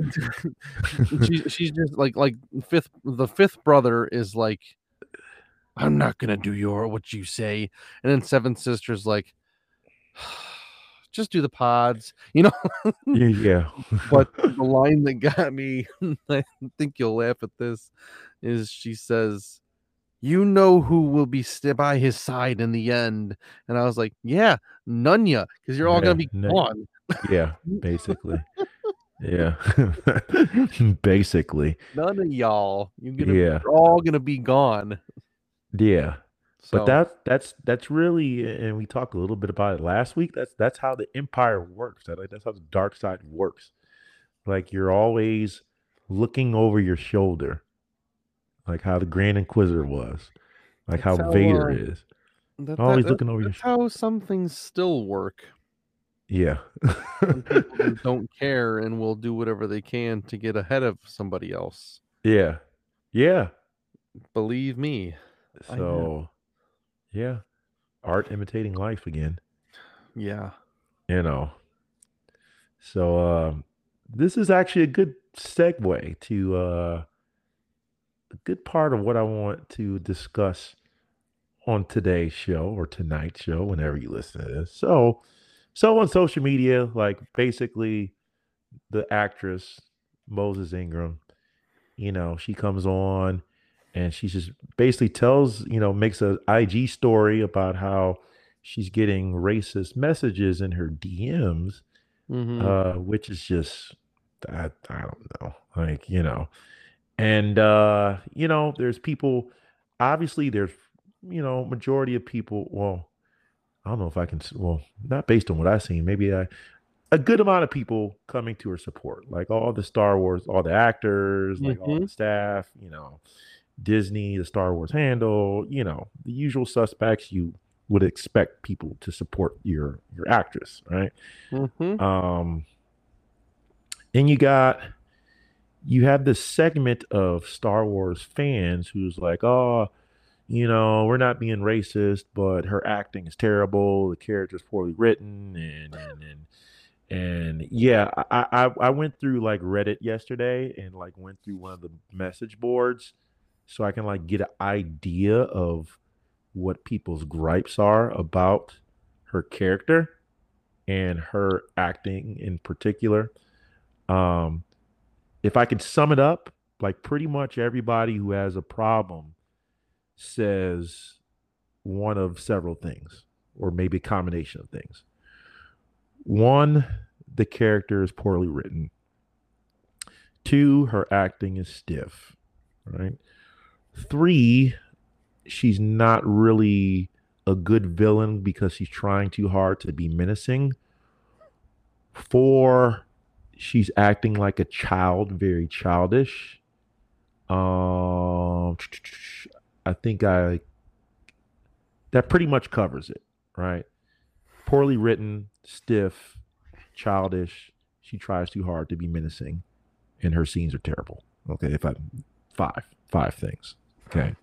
she's just like the fifth brother is like, I'm not gonna do what you say, and then Seven Sisters like, just do the pods, Yeah. But the line that got me, I think you'll laugh at this, is she says, "You know who will be by his side in the end," and I was like, "Yeah, Nunya, because you're all gonna Yeah, be gone." yeah, basically. Yeah. Basically. None of y'all. Yeah. You're all gonna be gone. Yeah. But So that's really, and we talked a little bit about it last week. That's how the empire works. That's how the dark side works. Like you're always looking over your shoulder, like how the Grand Inquisitor was, like how that's Vader how is. Always looking over your that's how some things still work. Yeah. Some people just don't care and will do whatever they can to get ahead of somebody else. Yeah. Yeah. Believe me, I know. So yeah. Art imitating life again. Yeah. You know. So this is actually a good segue to a good part of what I want to discuss on today's show or tonight's show, whenever you listen to this. So on social media, like basically the actress Moses Ingram, she comes on and she just basically tells, makes a IG story about how she's getting racist messages in her DMs, Mm-hmm. which is just, I don't know, like, and there's people, obviously there's, majority of people, well, I don't know if I can, well, not based on what I've seen, maybe a good amount of people coming to her support, like all the Star Wars, all the actors, like all Mm-hmm. the staff, Disney, the Star Wars handle, the usual suspects you would expect people to support your actress, right? Mm-hmm. Um, and you have this segment of Star Wars fans who's like, oh, we're not being racist, but her acting is terrible. The character's poorly written, and yeah, I went through like Reddit yesterday and like went through one of the message boards so I can like get an idea of what people's gripes are about her character and her acting in particular. Um, if I could sum it up, like pretty much everybody who has a problem says one of several things, or maybe a combination of things. One, the character is poorly written. Two, her acting is stiff, right? Three, she's not really a good villain because she's trying too hard to be menacing. Four, she's acting like a child, very childish. Um, I think that pretty much covers it, right? Poorly written, stiff, childish. She tries too hard to be menacing, and her scenes are terrible. Okay, if I five things. Okay,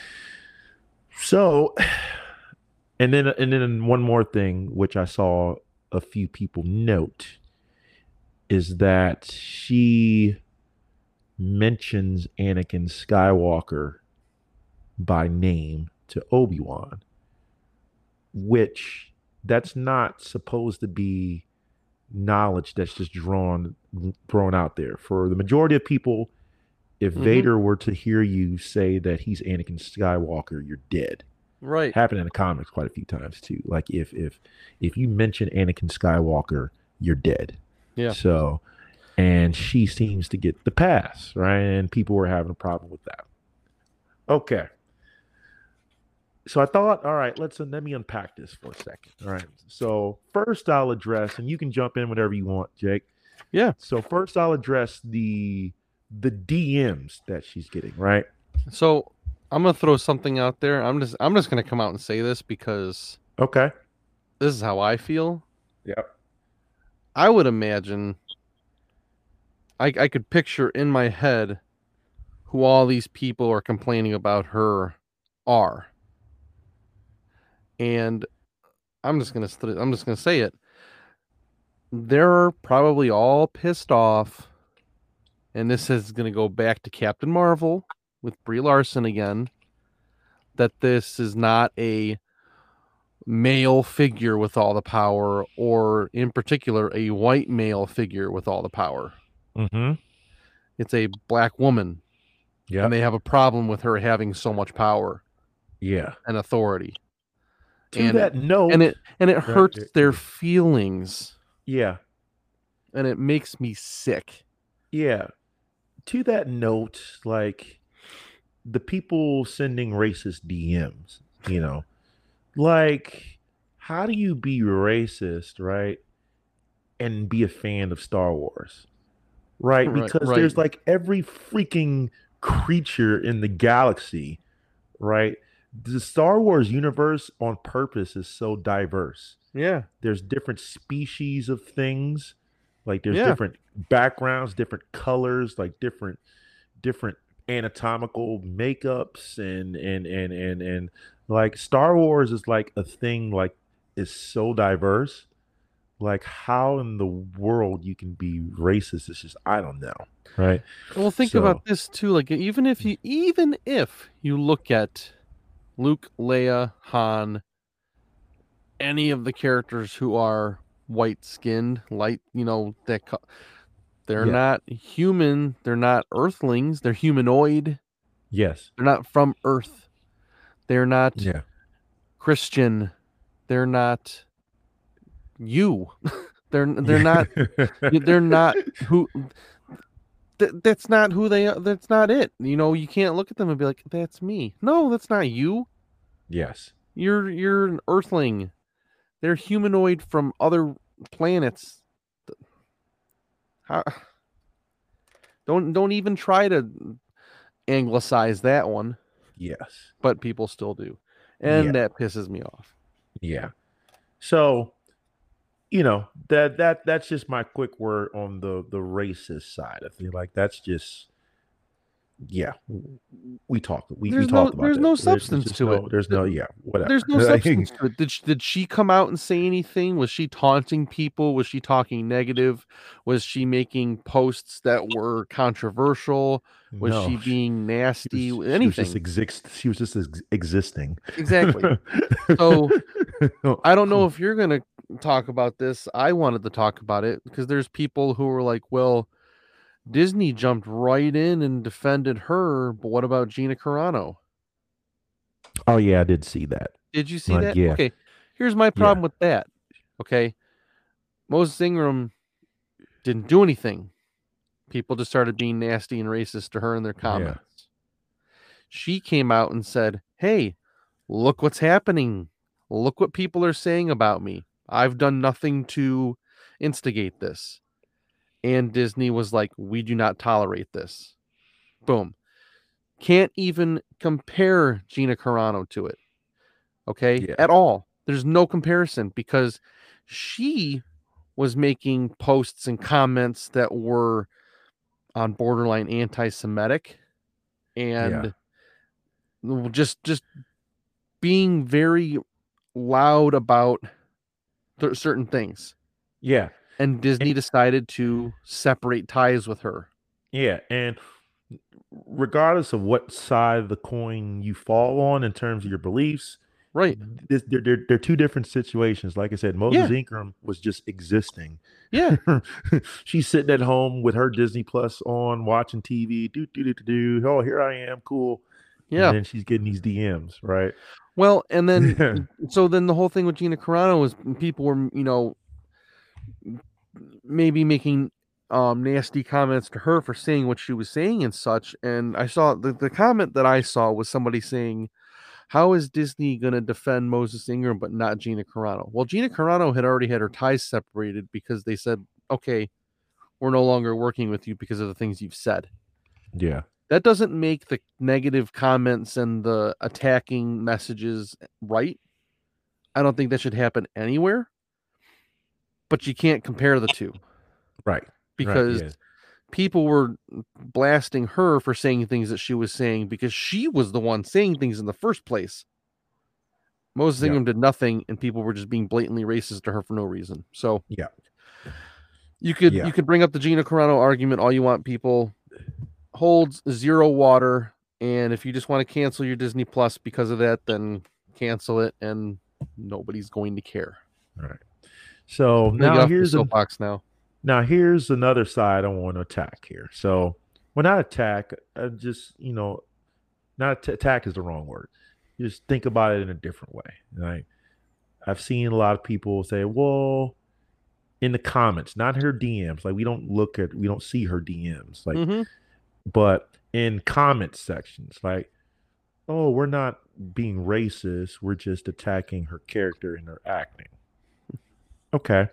so and then one more thing, which I saw a few people note, is that she mentions Anakin Skywalker by name to Obi-Wan, which that's not supposed to be knowledge that's just thrown out there. For the majority of people, if Mm-hmm. Vader were to hear you say that he's Anakin Skywalker, you're dead. Right. Happened in the comics quite a few times too. Like if you mention Anakin Skywalker, you're dead. Yeah. So, and she seems to get the pass, right? And people were having a problem with that. Okay. So I thought, all right, let me unpack this for a second. All right. So first I'll address, and you can jump in whatever you want, Jake. Yeah. So first I'll address the DMs that she's getting, right? So I'm gonna throw something out there. I'm just gonna come out and say this because Okay. this is how I feel. Yep. I would imagine I could picture in my head who all these people are complaining about her are. And I'm just gonna say it. They're probably all pissed off, and this is gonna go back to Captain Marvel with Brie Larson again. That this is not a male figure with all the power, or in particular, a white male figure with all the power. Mm-hmm. It's a black woman, and Yep. they have a problem with her having so much power Yeah. and authority. To And that note, it right? hurts their feelings, Yeah. and it makes me sick. Yeah. To that note, like the people sending racist DMs, you know, like how do you be racist, right? And be a fan of Star Wars, right? Right, Because right. there's like every freaking creature in the galaxy, right? The Star Wars universe on purpose is so diverse. Yeah, There's different species of things, like there's yeah, different backgrounds, different colors, like different anatomical makeups and like Star Wars is like a thing like is so diverse. Like how in the world you can be racist is just I don't know, right? well, think about So this too. Like, even if you look at Luke, Leia, Han, any of the characters who are white skinned, light, they're yeah, not human, they're not earthlings, they're humanoid, yes, they're not from Earth, they're not yeah, Christian, they're not you. They're not yeah, they're not who that's not who they are. That's not it. You can't look at them and be like, that's me. No, that's not you. yes, You're an earthling. They're humanoid from other planets. How, don't even try to anglicize that one, yes, but people still do. yeah, And that pisses me off. yeah. So that's just my quick word on the racist side. I feel like that's just yeah. We talked about There's that. no There's substance just to it. there's no yeah There's whatever. no substance to it. Did she come out and say anything? Was she taunting people? Was she talking negative? Was she making posts that were controversial? Was No, she being nasty? she was just Anything? existing. Exactly. So I don't know if you're gonna talk about this. I wanted to talk about it because there's people who were like, well, Disney jumped right in and defended her, but what about Gina Carano? Oh yeah, I did see that. Did you see Like that? yeah, Okay, here's my yeah, problem with that. Okay, Moses Ingram didn't do anything. People just started being nasty and racist to her in their yeah, comments. She came out and said, hey, look what's happening. Look what people are saying about me. I've done nothing to instigate this. And Disney was like, we do not tolerate this. Boom. Can't even compare Gina Carano to it. Okay. yeah, At all. There's no comparison because she was making posts and comments that were on borderline anti-Semitic yeah, and just being very loud about certain things. yeah, And Disney and decided to separate ties with her. yeah, and regardless of what side of the coin you fall on in terms of your beliefs, Right. they're two different situations. Like I said, Moses Yeah. Ingram was just existing. Yeah. She's sitting at home with her Disney Plus on, watching TV. Do. Oh, here I am, cool. And Yeah. then she's getting these DMs, right? Well, and then so then the whole thing with Gina Carano was people were, maybe making nasty comments to her for saying what she was saying and such. And I saw the comment that I saw was somebody saying, how is Disney going to defend Moses Ingram but not Gina Carano? Well, Gina Carano had already had her ties separated because they said, okay, we're no longer working with you because of the things you've said. Yeah. That doesn't make the negative comments and the attacking messages right. I don't think that should happen anywhere, but you can't compare the two Right. Right. because Yeah. people were blasting her for saying things that she was saying because she was the one saying things in the first place. Moses Yeah. Ingram did nothing, and people were just being blatantly racist to her for no reason. So Yeah. you could Yeah. you could bring up the Gina Carano argument all you want. People holds zero water, and if you just want to cancel your Disney Plus because of that, then cancel it, and nobody's going to care. All right. So I'm gonna get now off the soapbox now. here's another side I want to attack here. So when I attack, just not attack is the wrong word. Just think about it in a different way. Right? I've seen a lot of people say, "Well," in the comments, not her DMs. Like we don't see her DMs. Like, Mm-hmm. but in comment sections, like, "Oh, we're not being racist. We're just attacking her character and her acting." Okay.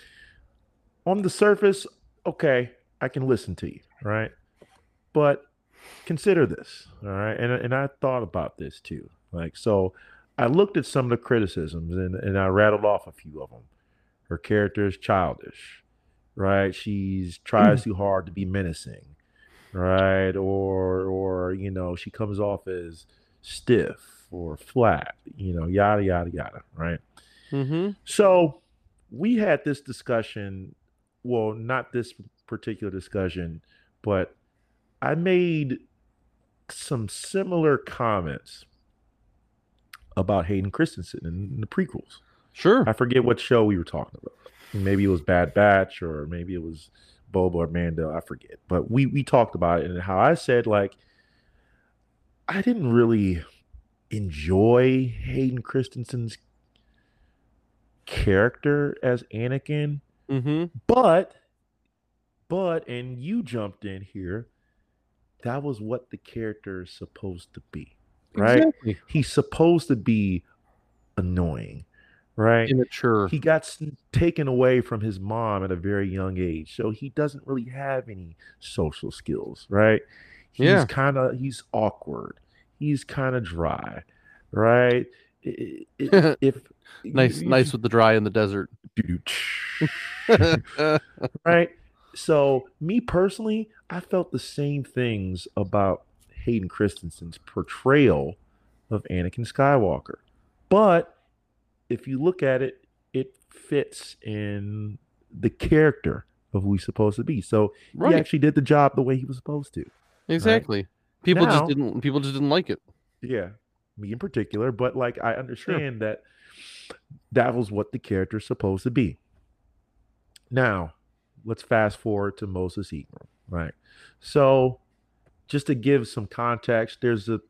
On the surface, okay, I can listen to you, right? But consider this, all right? And I thought about this too. Like, so I looked at some of the criticisms and I rattled off a few of them. Her character is childish, right? She's tries too hard to be menacing, right? Or she comes off as stiff or flat, yada yada yada, right? Mm-hmm. So we had this discussion. Well, not this particular discussion, but I made some similar comments about Hayden Christensen in the prequels. Sure. I forget what show we were talking about. Maybe it was Bad Batch or maybe it was Boba or Mando. I forget. But we talked about it and how I said, like, I didn't really enjoy Hayden Christensen's character as Anakin, Mm-hmm. but and you jumped in here, that was what the character is supposed to be, right? Exactly. He's supposed to be annoying, right? Immature. He got taken away from his mom at a very young age, so he doesn't really have any social skills, right? Yeah. He's awkward. He's kind of dry, right? If Nice with the dry in the desert. right? So, me personally, I felt the same things about Hayden Christensen's portrayal of Anakin Skywalker. But if you look at it, it fits in the character of who he's supposed to be. So he Right. actually did the job the way he was supposed to. Exactly. People just Now- didn't like it. Yeah, me in particular. But like, I understand that was what the character is supposed to be. Now, let's fast forward to Moses Ingram, right? So, just to give some context, there's a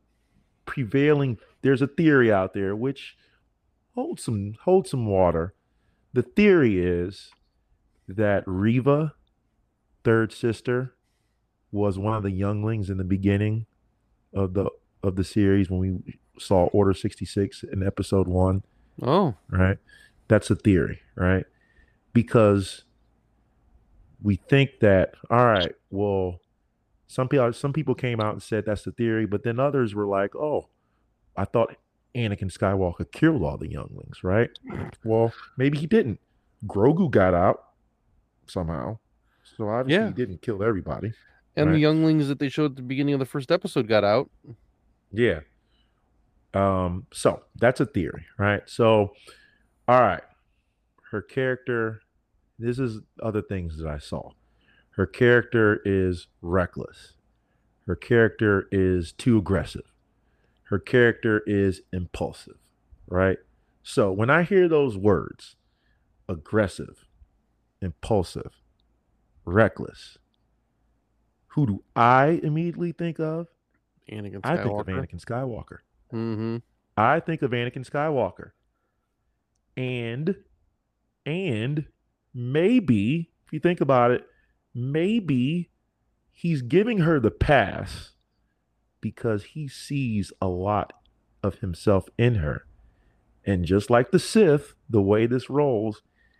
theory out there which holds some water. The theory is that Reva, third sister, was one of the younglings in the beginning of the series when we saw Order 66 in episode 1, Oh. right? That's a theory, right? Because we think that, all right, well, some people came out and said that's the theory, but then others were like, oh, I thought Anakin Skywalker killed all the younglings, right? Well, maybe he didn't. Grogu got out somehow, so obviously Yeah. he didn't kill everybody. And the Right. younglings that they showed at the beginning of the first episode got out. Yeah. So that's a theory, right? So, all right, her character. This is other things that I saw. Her character is reckless. Her character is too aggressive. Her character is impulsive, right? So when I hear those words, aggressive, impulsive, reckless, who do I immediately think of? Anakin I think of Skywalker. Anakin Skywalker. Mm-hmm. I think of Anakin Skywalker. And and maybe if you think about it, maybe he's giving her the pass because he sees a lot of himself in her. And just like the Sith, the way this rolls,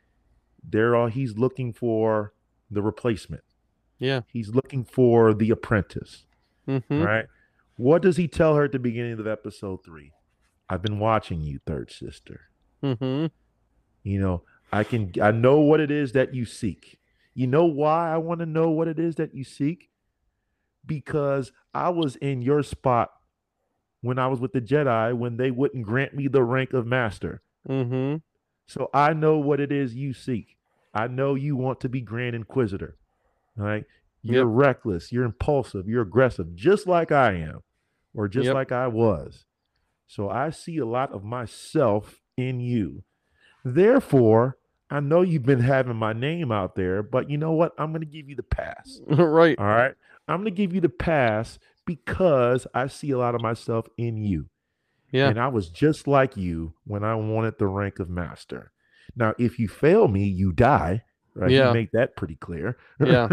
he's looking for the replacement. Yeah. He's looking for the apprentice. Mm-hmm. Right? What does he tell her at the beginning of episode 3? I've been watching you, third sister. Mm-hmm. You know, I know what it is that you seek. You know why I want to know what it is that you seek? Because I was in your spot when I was with the Jedi when they wouldn't grant me the rank of master. Mm-hmm. So I know what it is you seek. I know you want to be Grand Inquisitor. Right? You're Yep. reckless, you're impulsive, you're aggressive, just like I am, or just Yep. like I was. So I see a lot of myself in you. Therefore, I know you've been having my name out there, but you know what? I'm going to give you the pass. Right. All right. I'm going to give you the pass because I see a lot of myself in you. Yeah. And I was just like you when I wanted the rank of master. Now, if you fail me, you die. Right? He Yeah. made that pretty clear. Yeah.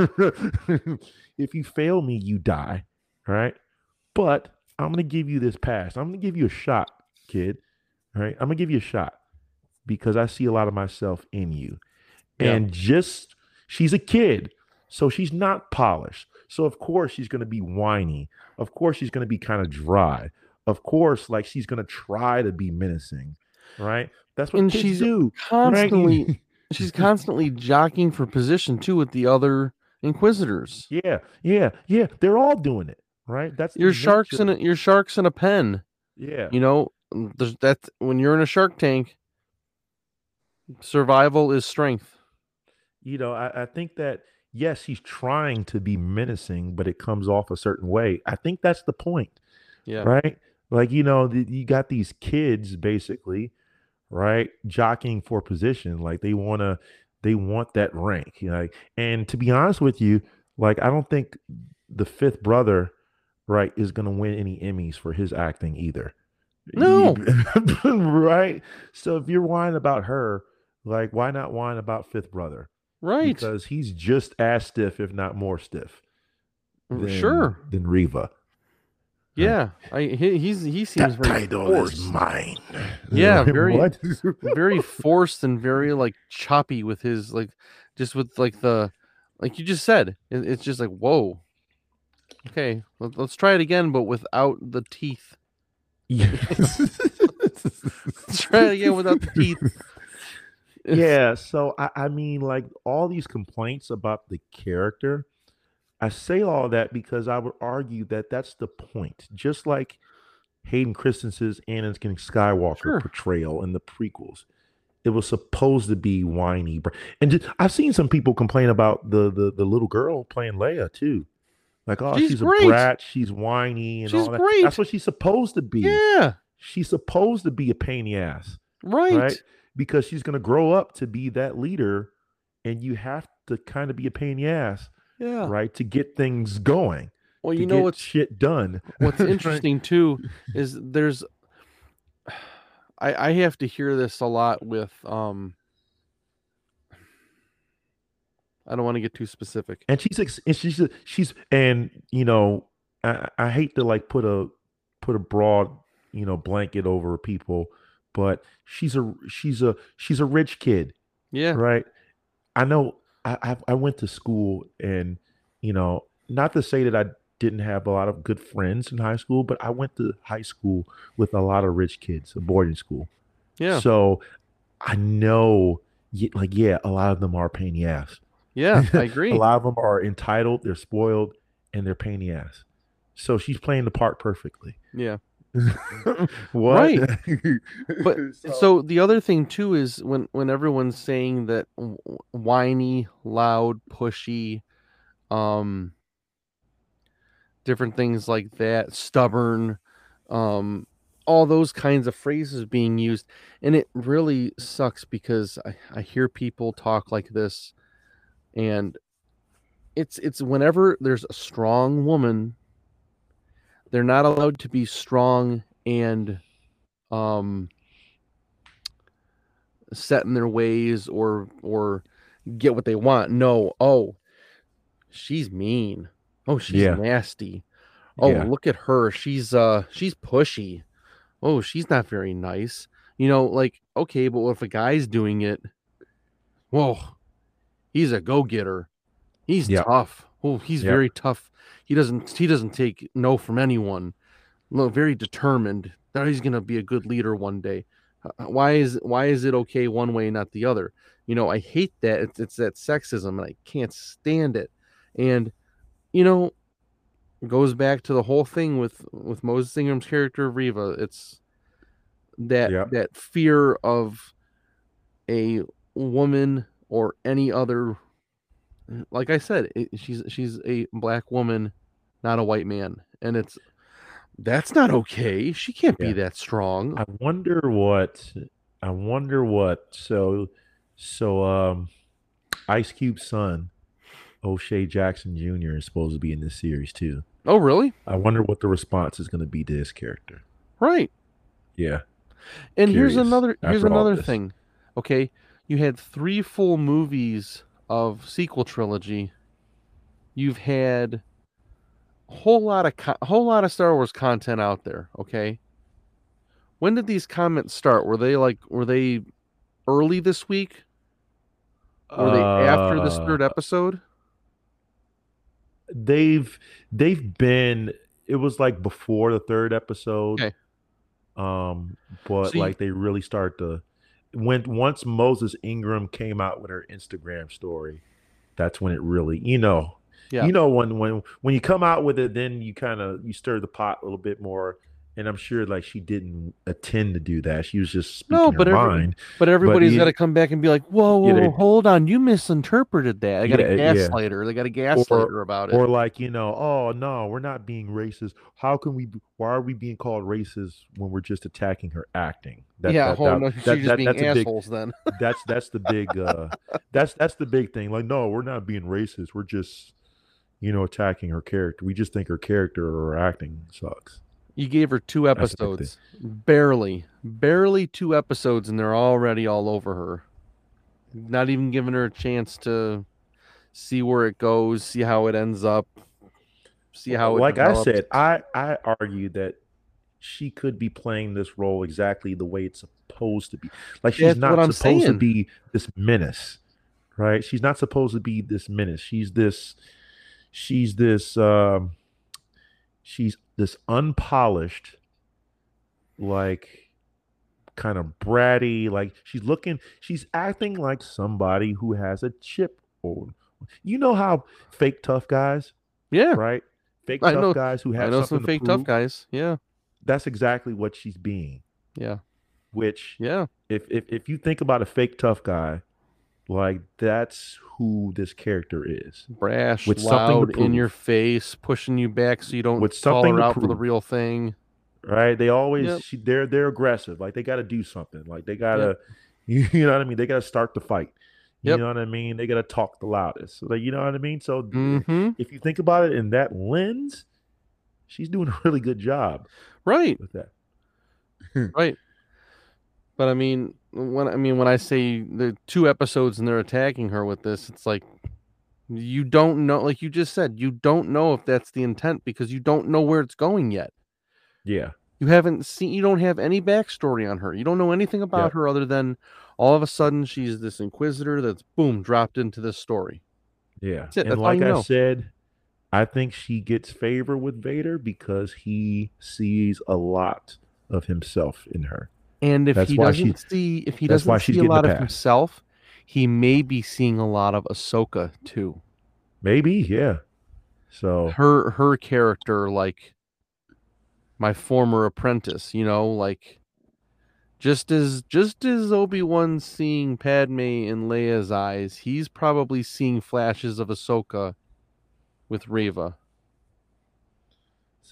If you fail me, you die. Right? But I'm going to give you this pass. I'm going to give you a shot, kid. Right? I'm going to give you a shot because I see a lot of myself in you. Yeah. And just, she's a kid. So she's not polished. So of course she's going to be whiny. Of course she's going to be kind of dry. Of course, like she's going to try to be menacing. Right? That's what And kids she's do. constantly Right? she's constantly jockeying for position too with the other Inquisitors. Yeah. Yeah. Yeah. They're all doing it. Right? That's the You're sharks nature. in you're sharks in a pen. Yeah. You know, that's when you're in a shark tank, survival is strength. I think that yes, he's trying to be menacing, but it comes off a certain way. I think that's the point, Yeah. right? Like, you got these kids basically, right, jockeying for position. Like they want that rank. And to be honest with you, like I don't think the fifth brother, right, is gonna win any Emmys for his acting either. No. Right? So if you're whining about her, like why not whine about fifth brother? Right. Because he's just as stiff, if not more stiff, Sure. than Riva. Yeah. He seems That very title is forced. mine. Yeah, very What? very forced and very like choppy with his just with like the like you just said. It's just like whoa. Okay, let's try it again, but without the teeth. Yes. Let's try it again without the teeth. Yeah. So I mean, like all these complaints about the character, I say all that because I would argue that that's the point. Just like Hayden Christensen's Anakin Skywalker Sure. portrayal in the prequels, it was supposed to be whiny. And I've seen some people complain about the little girl playing Leia too. Like, oh, She's she's a great. brat, she's whiny and She's all that. great. That's what she's supposed to be. Yeah. She's supposed to be a pain in the ass, Right. right? Because she's going to grow up to be that leader, and you have to kind of be a pain in the ass, Yeah. right, to get things going. Well, to you know get what's shit done. What's interesting too is I have to hear this a lot with I don't want to get too specific. And I hate to like put a broad blanket over people, but she's a rich kid. Yeah. Right. I know. I went to school, and not to say that I didn't have a lot of good friends in high school, but I went to high school with a lot of rich kids, a boarding school. Yeah. So I know, like, yeah, a lot of them are a pain in the ass. Yeah, I agree. A lot of them are entitled, they're spoiled, and they're pain in the ass. So she's playing the part perfectly. Yeah. What? Right. But so the other thing too is when everyone's saying that whiny, loud, pushy, different things like that, stubborn, all those kinds of phrases being used. And it really sucks because I hear people talk like this, and it's whenever there's a strong woman, they're not allowed to be strong and set in their ways or get what they want. No, oh, she's mean. Oh, she's Yeah, nasty. Oh, yeah, look at her. She's pushy. Oh, she's not very nice. Like, okay, but if a guy's doing it, whoa, he's a go-getter. He's yeah, tough. Oh, he's yeah. very tough. He doesn't take no from anyone. Look, very determined. That he's gonna be a good leader one day. Why is it okay one way and not the other? I hate that. It's that sexism, and I can't stand it. And you know, it goes back to the whole thing with Moses Ingram's character of Riva. It's that Yeah. that fear of a woman or any other. Like I said, she's a black woman, not a white man, and that's not okay. She can't be Yeah. that strong. I wonder what I wonder what so Ice Cube's son, O'Shea Jackson Jr. is supposed to be in this series too. Oh, really? I wonder what the response is going to be to his character. Right. Yeah, And here's curious another here's after all another this. thing. Okay, you had 3 full movies of sequel trilogy. You've had a whole lot of Star Wars content out there, okay? When did these comments start? Were they early this week? Were they after this Uh 3rd episode? they've they've been it was like before the third episode. Okay. But So you, like they really start to when once Moses Ingram came out with her Instagram story, that's when it really, yeah. when you come out with it, then you kind of you stir the pot a little bit more. And I'm sure like she didn't intend to do that. She was just No, speaking her mind. but But everybody's got to come back and be like, "Whoa, yeah, whoa, whoa, hold on, you misinterpreted that." I got a yeah. gaslight her. They got a gaslight or her about it. or like oh no, we're not being racist. How can why are we being called racist when we're just attacking her acting? Yeah, hold on, so you're just being That's a big assholes then. that's the big that's the big thing. Like, no, we're not being racist. We're just attacking her character. We just think her character or her acting sucks. You gave her 2 That's a big thing. episodes, barely 2 episodes, and they're already all over her. Not even giving her a chance to see where it goes, see how it ends up, see how it Like I develops. said, I argue that she could be playing this role exactly the way it's supposed to be. Like, she's That's what not I'm supposed to saying. be this menace, right? She's not supposed to be this menace. She's this she's this unpolished, like, kind of bratty, like she's acting like somebody who has a chip on. You know how fake tough guys, Yeah, right? Fake I tough know. guys who I have know some something to fake tough prove. guys. Yeah, That's exactly what she's being. yeah, Which, yeah. if you think about a fake tough guy, like that's who this character is, Brash, with something to loud, in your prove, face, pushing you back so you don't with call something her to out for the prove, real thing. right? They always Yep, they're aggressive, like they got to do something, like they yep, gotta, you know what I mean? They gotta start the fight. You yep. know what I mean? They gotta talk the loudest. So, you know what I mean? So Mm-hmm. if you think about it in that lens, she's doing a really good job Right, with that. right. But when I say the 2 episodes and they're attacking her with this, it's like you don't know, like you just said, you don't know if that's the intent because you don't know where it's going yet. Yeah. You don't have any backstory on her. You don't know anything about Yep. her other than all of a sudden she's this inquisitor that's boom dropped into this story. Yeah. That's it. And That's all like you I know. said, I think she gets favor with Vader because he sees a lot of himself in her. And That's why she if he that's why doesn't she's see a getting the lot of pass. himself, he may be seeing a lot of Ahsoka too. Maybe, yeah. So Her character, like my former apprentice, like just as Obi-Wan's seeing Padme in Leia's eyes, he's probably seeing flashes of Ahsoka with Reva.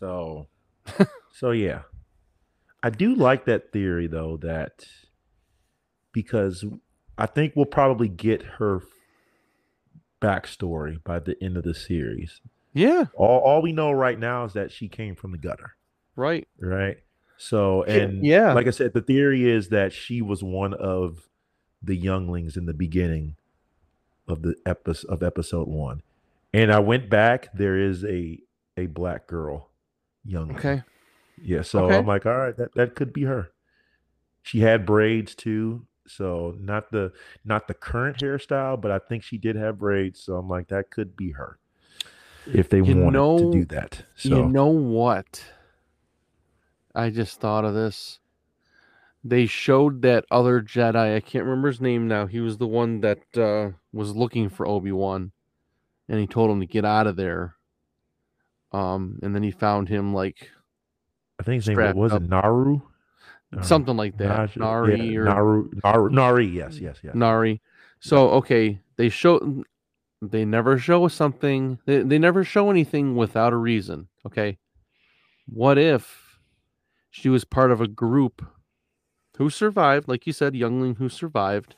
So so yeah. I do like that theory though, that because I think we'll probably get her backstory by the end of the series. Yeah, All we know right now is that she came from the gutter, right. right? So, Yeah, and yeah. like I said, the theory is that she was one of the younglings in the beginning of the episode one. And I went back. There is a black girl, youngling. Okay, Yeah. So okay. I'm like, all right, that could be her. She had braids too. So not the current hairstyle, but I think she did have braids. So I'm like, that could be her if they You wanted to know, do that. you So know what? I just thought of this. They showed that other Jedi. I can't remember his name now. He was the one that was looking for Obi-Wan, and he told him to get out of there. And then he found him like I think his name, what strapped was it, up, Naru? something like that. Naja, yeah, Nari or Nari. Yes, yes, yes, yes. Nari. Yep. So okay, they never show something. They never show anything without a reason. Okay, what if she was part of a group who survived, like you said, youngling who survived,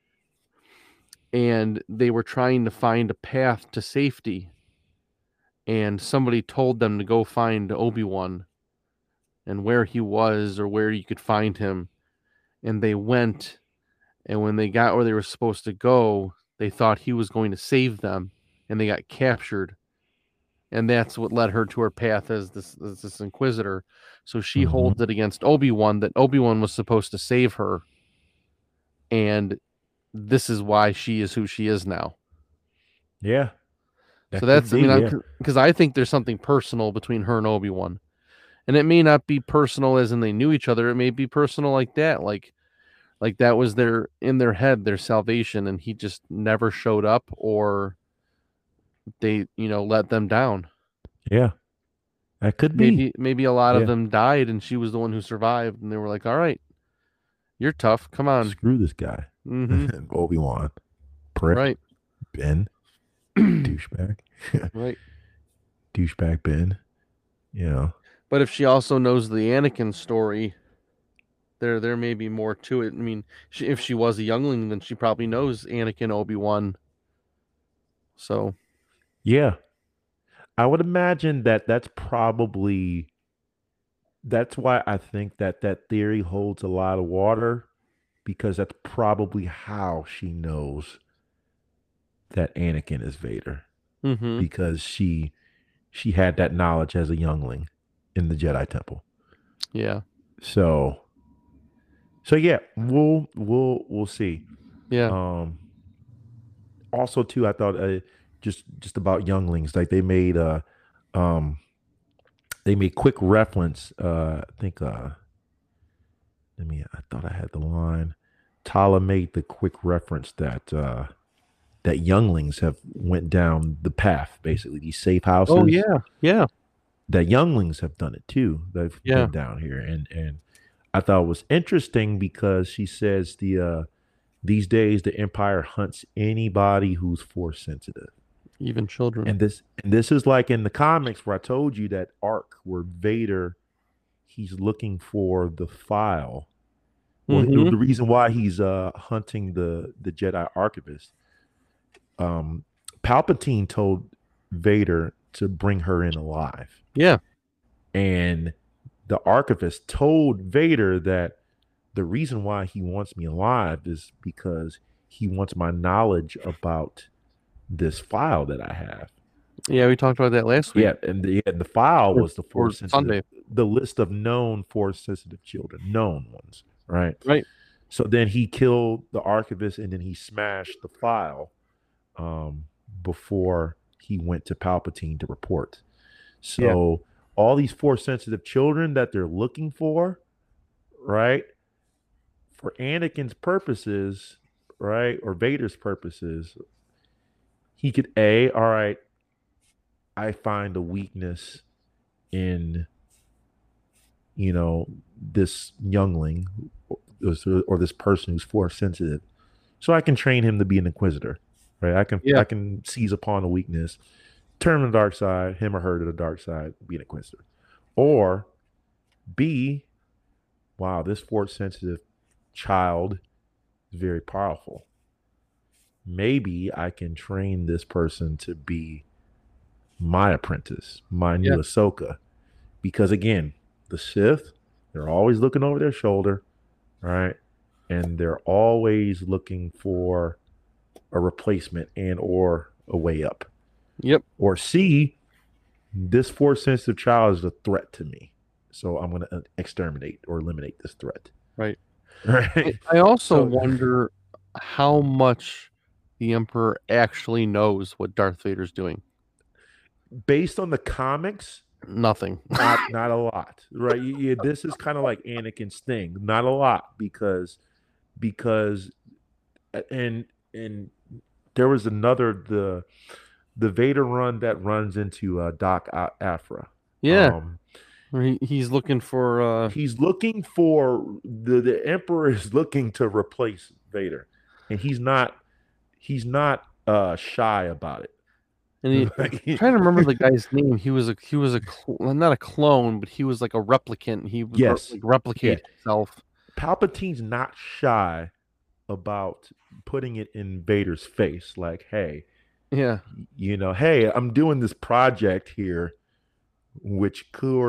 and they were trying to find a path to safety, and somebody told them to go find Obi-Wan and where he was or where you could find him, and they went, and when they got where they were supposed to go, they thought he was going to save them, and they got captured, and that's what led her to her path as this Inquisitor. So she Hmm. holds it against Obi-Wan that Obi-Wan was supposed to save her, and this is why she is who she is now. Yeah, So that could that's, I be. mean, Yeah, because I think there's something personal between her and Obi-Wan. And it may not be personal as in they knew each other. It may be personal like that. Like that was their, in their head, their salvation, and he just never showed up, or they, let them down. yeah, that could be. Maybe a lot of Yeah, them died and she was the one who survived, and they were like, "All right, you're tough. Come on." screw this guy, Mhm. Obi-Wan, prick, Right. Ben, douchebag, Right. douchebag Ben. You know, But if she also knows the Anakin story, there may be more to it. I mean, if she was a youngling, then she probably knows Anakin, Obi-Wan. So, yeah, I would imagine that that's why I think that theory holds a lot of water, because that's probably how she knows that Anakin is Vader, mhm. because she had that knowledge as a youngling in the Jedi Temple. Yeah. So yeah, we'll see. Yeah. Um, Also too, I thought just about younglings, like um they made quick reference. I think I thought I had the line. Tala made the quick reference that younglings have went down the path, basically these safe Oh houses. yeah. Yeah. That younglings have done it too. They've Yeah. been down here, and I thought it was interesting because she says these days the Empire hunts anybody who's force sensitive. Even children. And this is like in the comics where I told you that arc where Vader, he's looking for the file. Well, Mhm. the reason why he's hunting the Jedi archivist, um, Palpatine told Vader to bring her in alive, Yeah. and the archivist told Vader that the reason why he wants me alive is because he wants my knowledge about this file that I have. Yeah, we talked about that last week, Yeah, and the file or, was the or force sensitive, Sunday. the list of known force sensitive children, known ones, right? Right. So then he killed the archivist, and then he smashed the file um, before he went to Palpatine to report. Yeah. So all these force sensitive children that they're looking for, right? For Anakin's purposes, right, or Vader's purposes, he could all right, I find a weakness in this youngling, or this person who's force sensitive, so I can train him to be an inquisitor, right? I can Yeah. I can seize upon a weakness, turn to the dark side, him or her to the dark side, be an inquisitor. Or B, wow, this force sensitive child is very powerful. Maybe I can train this person to be my apprentice, my Yeah. new Ahsoka. Because again, the Sith, they're always looking over their shoulder, right? And they're always looking for a replacement and or a way up. Yep. Or C, this force sensitive child is a threat to me. So I'm going to exterminate or eliminate this threat. Right. Right. I also So wonder how much the Emperor actually knows what Darth Vader's doing. based on the comics, Nothing. not a lot, right? Yeah, this is kind of like Anakin's thing. Not a lot because and there was another the Vader run that runs into Doc Afra. Yeah. He's looking for He's looking for the Emperor is looking to replace Vader, and he's not shy about it. and I'm trying to remember the guy's name. He was not a clone, but he was like a replicant. He would Yes. like replicate himself. Palpatine's not shy about putting it in Vader's face, like, hey, Yeah. Hey, I'm doing this project here, which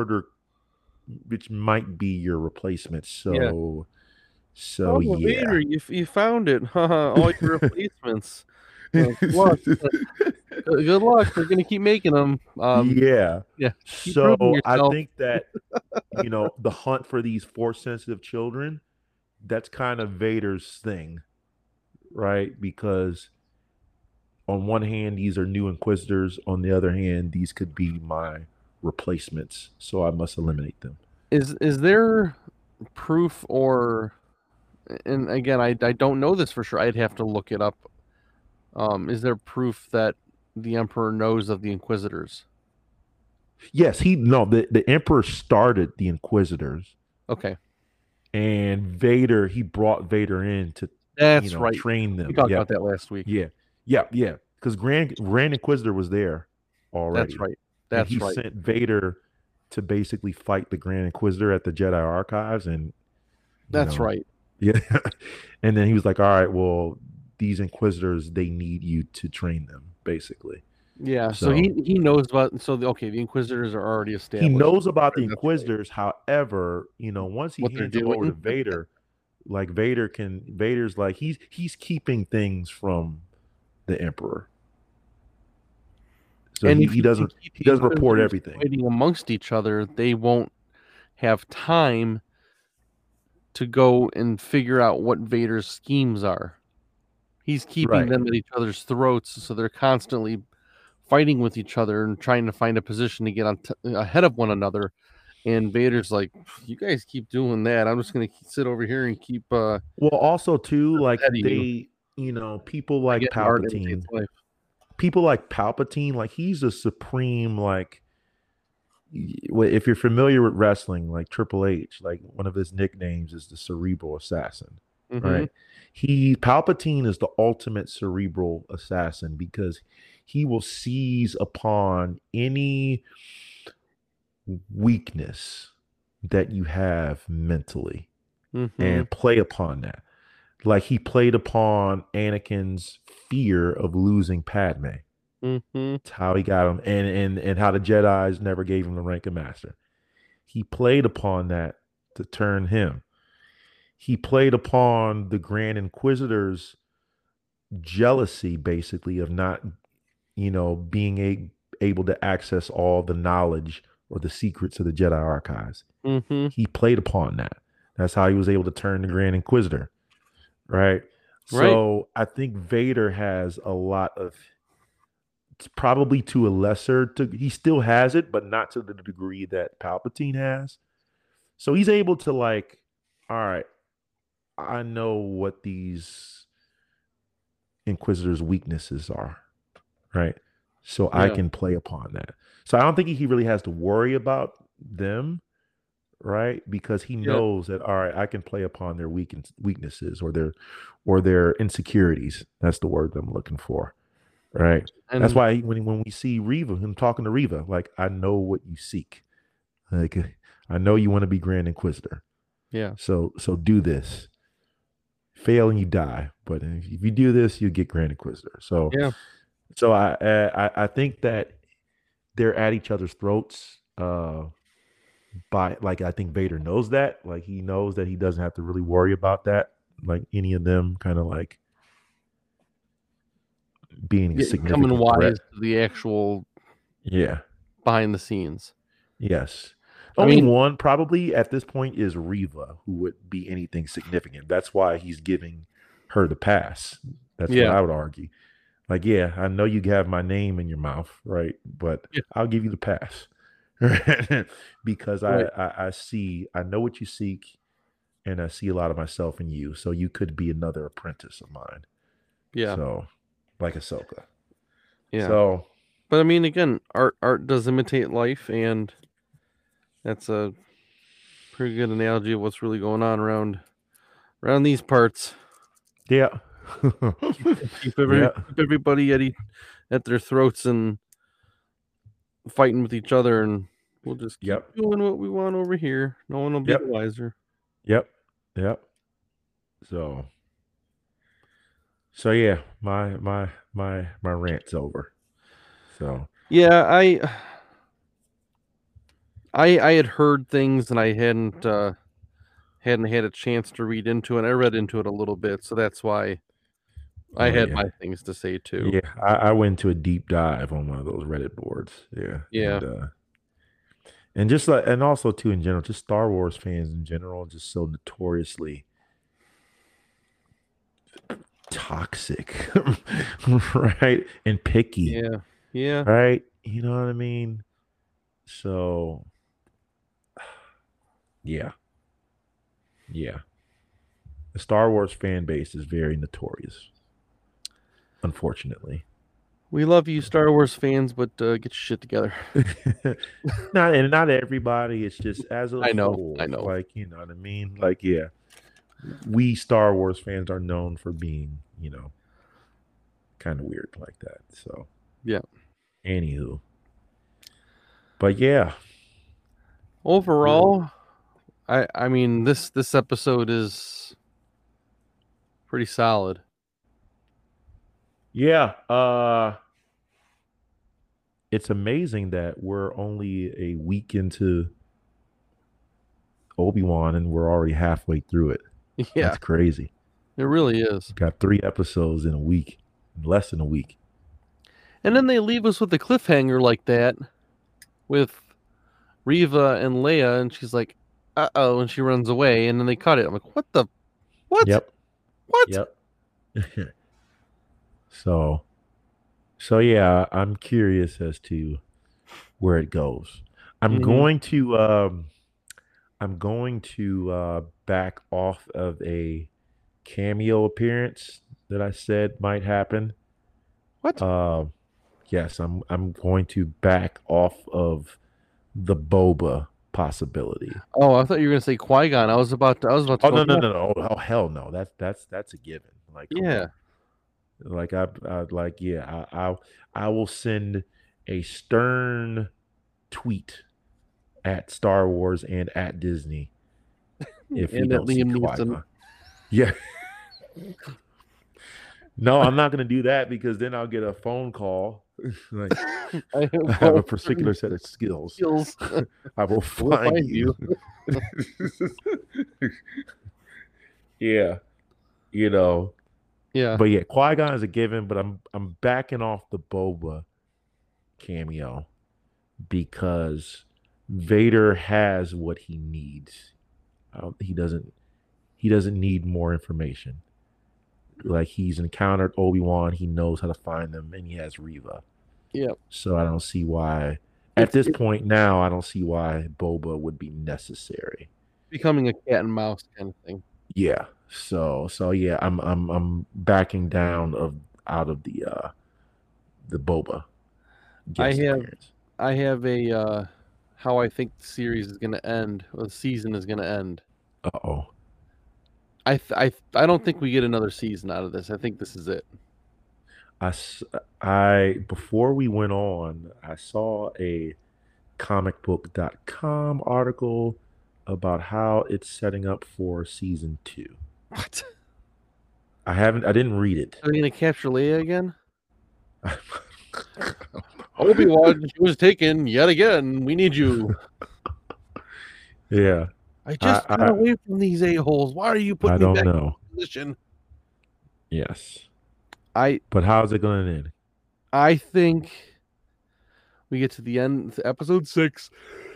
might be your replacement. So, Vader, you found it. All your replacements. Good luck. Good luck. They're gonna keep making them. Yeah. So I yourself. think that the hunt for these force sensitive children, that's kind of Vader's thing, right? Because on one hand, these are new Inquisitors. On the other hand, these could be my replacements. So I must eliminate them. Is there proof or? And again, I don't know this for sure. I'd have to look it up. Is there proof that the Emperor knows of the Inquisitors? Yes, the Emperor started the Inquisitors. Okay. And Vader, he brought Vader in to right. train them. We talked about that last week. Yeah. Because Grand Inquisitor was there already. That's right. That's right. He sent Vader to basically fight the Grand Inquisitor at the Jedi Archives, and that's right. Yeah. And then he was like, all right, well, these Inquisitors, they need you to train them, basically. Yeah, so he knows about the Inquisitors are already established. He knows about the Inquisitors. However, once he hands them over to Vader, like Vader's like he's keeping things from the Emperor. So and he doesn't report everything. Fighting amongst each other, they won't have time to go and figure out what Vader's schemes are. He's keeping them at each other's throats, so they're constantly fighting with each other and trying to find a position to get ahead of one another. And Vader's like, you guys keep doing that. I'm just going to sit over here and keep. Well, also too, like people like Palpatine. People like Palpatine, like he's a supreme, like if you're familiar with wrestling, like Triple H, like one of his nicknames is the Cerebral Assassin, right? Palpatine is the ultimate cerebral assassin because he will seize upon any weakness that you have mentally and play upon that. Like he played upon Anakin's fear of losing Padme. That's how he got him, and how the Jedis never gave him the rank of master. He played upon that to turn him. He played upon the Grand Inquisitor's jealousy, basically, of not, being able to access all the knowledge or the secrets of the Jedi archives. He played upon that. That's how he was able to turn the Grand Inquisitor. Right. So I think Vader has a lot of, it's probably to a lesser, he still has it, but not to the degree that Palpatine has. So he's able to like, all right, I know what these Inquisitors' weaknesses are. Right. So I can play upon that. So I don't think he really has to worry about them. Right, because he knows that all right, I can play upon their weaknesses or their insecurities. That's the word that I'm looking for. Right, and that's why when we see Reva, him talking to Reva, like I know what you seek. Like, I know you want to be Grand Inquisitor, Yeah. so do this. Fail and you die, but if you do this, you get Grand Inquisitor. So, Yeah. so I think that they're at each other's throats. By like, I think Vader knows that. Like, he knows that he doesn't have to really worry about that. Like any of them, kind of like being a Coming significant threat. wise to the actual Yeah. behind the scenes. Yes. I Only mean, one probably at this point is Riva, who would be anything significant. That's why he's giving her the pass. That's what yeah. I would argue. Like, yeah, I know you have my name in your mouth, right? But Yeah. I'll give you the pass. Because Right. I see, I know what you seek, and I see a lot of myself in you. So you could be another apprentice of mine. Yeah. So, like Ahsoka. Yeah. So, But I mean, again, art does imitate life, and that's a pretty good analogy of what's really going on around these parts. yeah. Keep Yeah. everybody at their throats and fighting with each other, and we'll just keep Yep. doing what we want over here. No one will be the Yep. wiser. Yep. Yep. So, so yeah, my rant's over. So, Yeah, I had heard things and I hadn't had a chance to read into it. I read into it a little bit, so that's why I oh had yeah. my things to say too. Yeah, I went to a deep dive on one of those Reddit boards. Yeah. Yeah. And just like, and also too, in general, just Star Wars fans in general, just so notoriously toxic, right? And picky, Yeah. Yeah. right? You know what I mean? So, yeah, yeah. The Star Wars fan base is very notorious, unfortunately. We love you, Star Wars fans, but get your shit together. Not everybody. It's just as a I know. whole, like, you know what I mean. Like, yeah, we Star Wars fans are known for being, kind of weird like that. So, Yeah. anywho, but yeah, Overall, I mean this episode is pretty solid. yeah. It's amazing that we're only a week into Obi-Wan and we're already halfway through it. Yeah, That's crazy. it really is. Got 3 episodes in a week, in less than a week. And then they leave us with a cliffhanger like that with Riva and Leia, and she's like, "Uh-oh," and she runs away, and then they cut it. I'm like, "What the? What? Yep. What?" Yep. So, so yeah, I'm curious as to where it goes. I'm Mhm. going to back off of a cameo appearance that I said might happen. What? Yes, I'm going to back off of the Boba possibility. Oh, I thought you were gonna say Qui-Gon. I was about to Oh go, no no "No." no no! Oh hell no! That's a given. Like, come Yeah. on. Like, I like, yeah, I will send a stern tweet at Star Wars and at Disney if we And that don't see Liam Neeson. Qui-Gon. Yeah. No, I'm not gonna do that because then I'll get a phone call. Like, I I have a particular set of skills. skills. I will We'll find find you. you. Yeah, you know. Yeah. But yeah, Qui-Gon is a given, but I'm backing off the Boba cameo because Vader has what he needs. He doesn't need more information. Like, he's encountered Obi-Wan, he knows how to find them, and he has Riva. Yeah. So I don't see why at this point now, I don't see why Boba would be necessary. Becoming a cat and mouse kind of thing. Yeah. So yeah, I'm backing down out of the Boba guest appearance. I have a how I think the series is going to end, or the season is going to end. Uh-oh. I don't think we get another season out of this. I think this is it. I before we went on, I saw a comicbook.com article about how it's setting up for season 2. What? I didn't read it. Are they gonna capture Leia again? Obi-Wan, he was taken yet again. We need you. Yeah. I just got away from these a-holes. Why are you I putting me don't back know. in position? Yes. But how's it going to end? I think we get to the end, episode 6.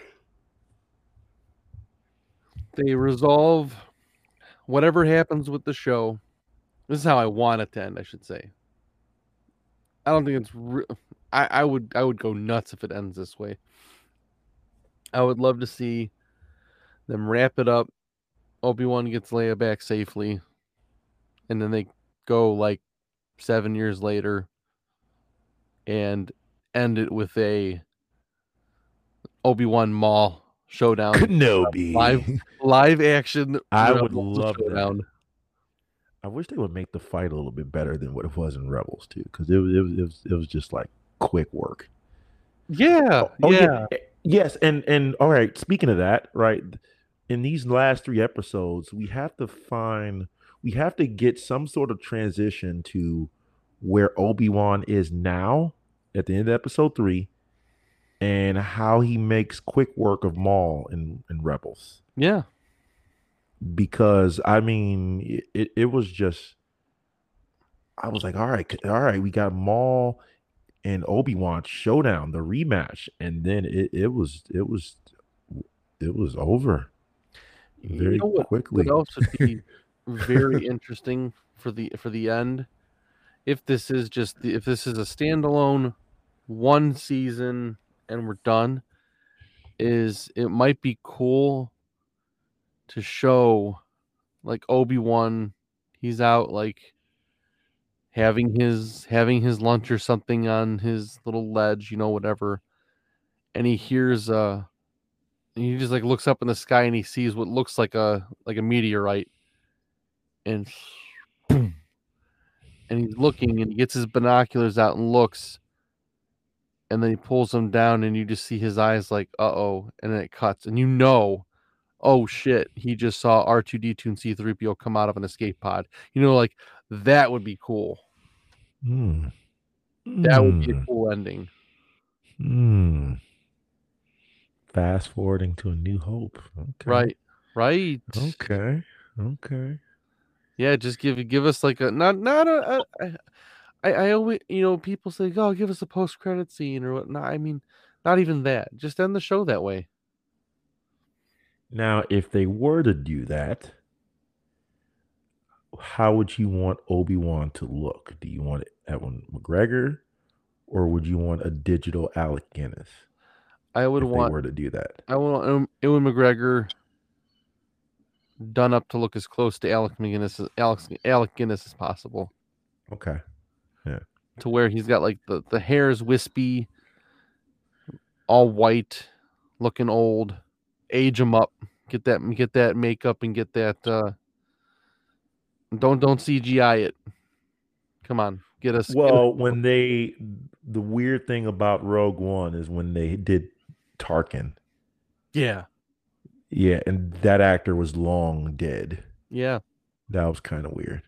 They resolve whatever happens with the show. This is how I want it to end, I should say. I don't think it's I would go nuts if it ends this way. I would love to see them wrap it up. Obi-Wan gets Leia back safely, and then they go like 7 years later and end it with a Obi-Wan Maul showdown. Kenobi. live action. I would love showdown. that. I wish they would make the fight a little bit better than what it was in Rebels too, because it was just like quick work. Yeah. Yeah. Yes, and all right. Speaking of that, right, in these last 3 episodes, we have to get some sort of transition to where Obi-Wan is now at the end of episode 3, and how he makes quick work of Maul in Rebels. Yeah. Because I mean, it was just, I was like, all right, we got Maul and Obi-Wan showdown, the rematch, and then it was over very quickly. What else would be very interesting for the end, if this is a standalone 1 season and we're done, is it might be cool to show like Obi-Wan, he's out like having his lunch or something on his little ledge, whatever, and he hears he just like looks up in the sky and he sees what looks like a meteorite, and and he's looking and he gets his binoculars out and looks, and then he pulls them down and you just see his eyes like, uh-oh, and then it cuts and oh shit, he just saw R2D2 and C3PO come out of an escape pod. Like that would be cool. That would be a cool ending. Fast forwarding to A New Hope. Okay. Right. Okay. Yeah, just give us like a not a I always, people say, "Oh, give us a post-credit scene or whatnot." I mean, not even that. Just end the show that way. Now, if they were to do that, how would you want Obi-Wan to look? Do you want Ewan McGregor, or would you want a digital Alec Guinness? I would want. They were to do that. I want Ewan McGregor done up to look as close to Alec Guinness as possible. Okay. Yeah. To where he's got like the hair is wispy, all white, looking old. Age him up. Get that makeup and get that. Don't CGI it. Come on, get us. Well, the weird thing about Rogue One is when they did Tarkin. Yeah. Yeah, and that actor was long dead. Yeah. That was kind of weird.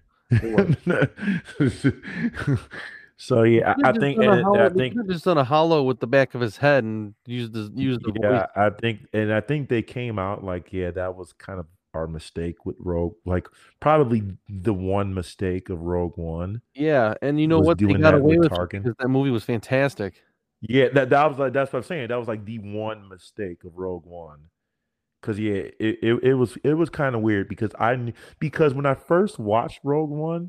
So yeah, I think just done a hollow with the back of his head and used the voice. I think they came out like, yeah, that was kind of our mistake with Rogue, like probably the one mistake of Rogue One. Yeah, and you know what, they got away with Tarkin, because that movie was fantastic. Yeah, that was like, that's what I'm saying. That was like the one mistake of Rogue One. Cause yeah, it was kind of weird because when I first watched Rogue One,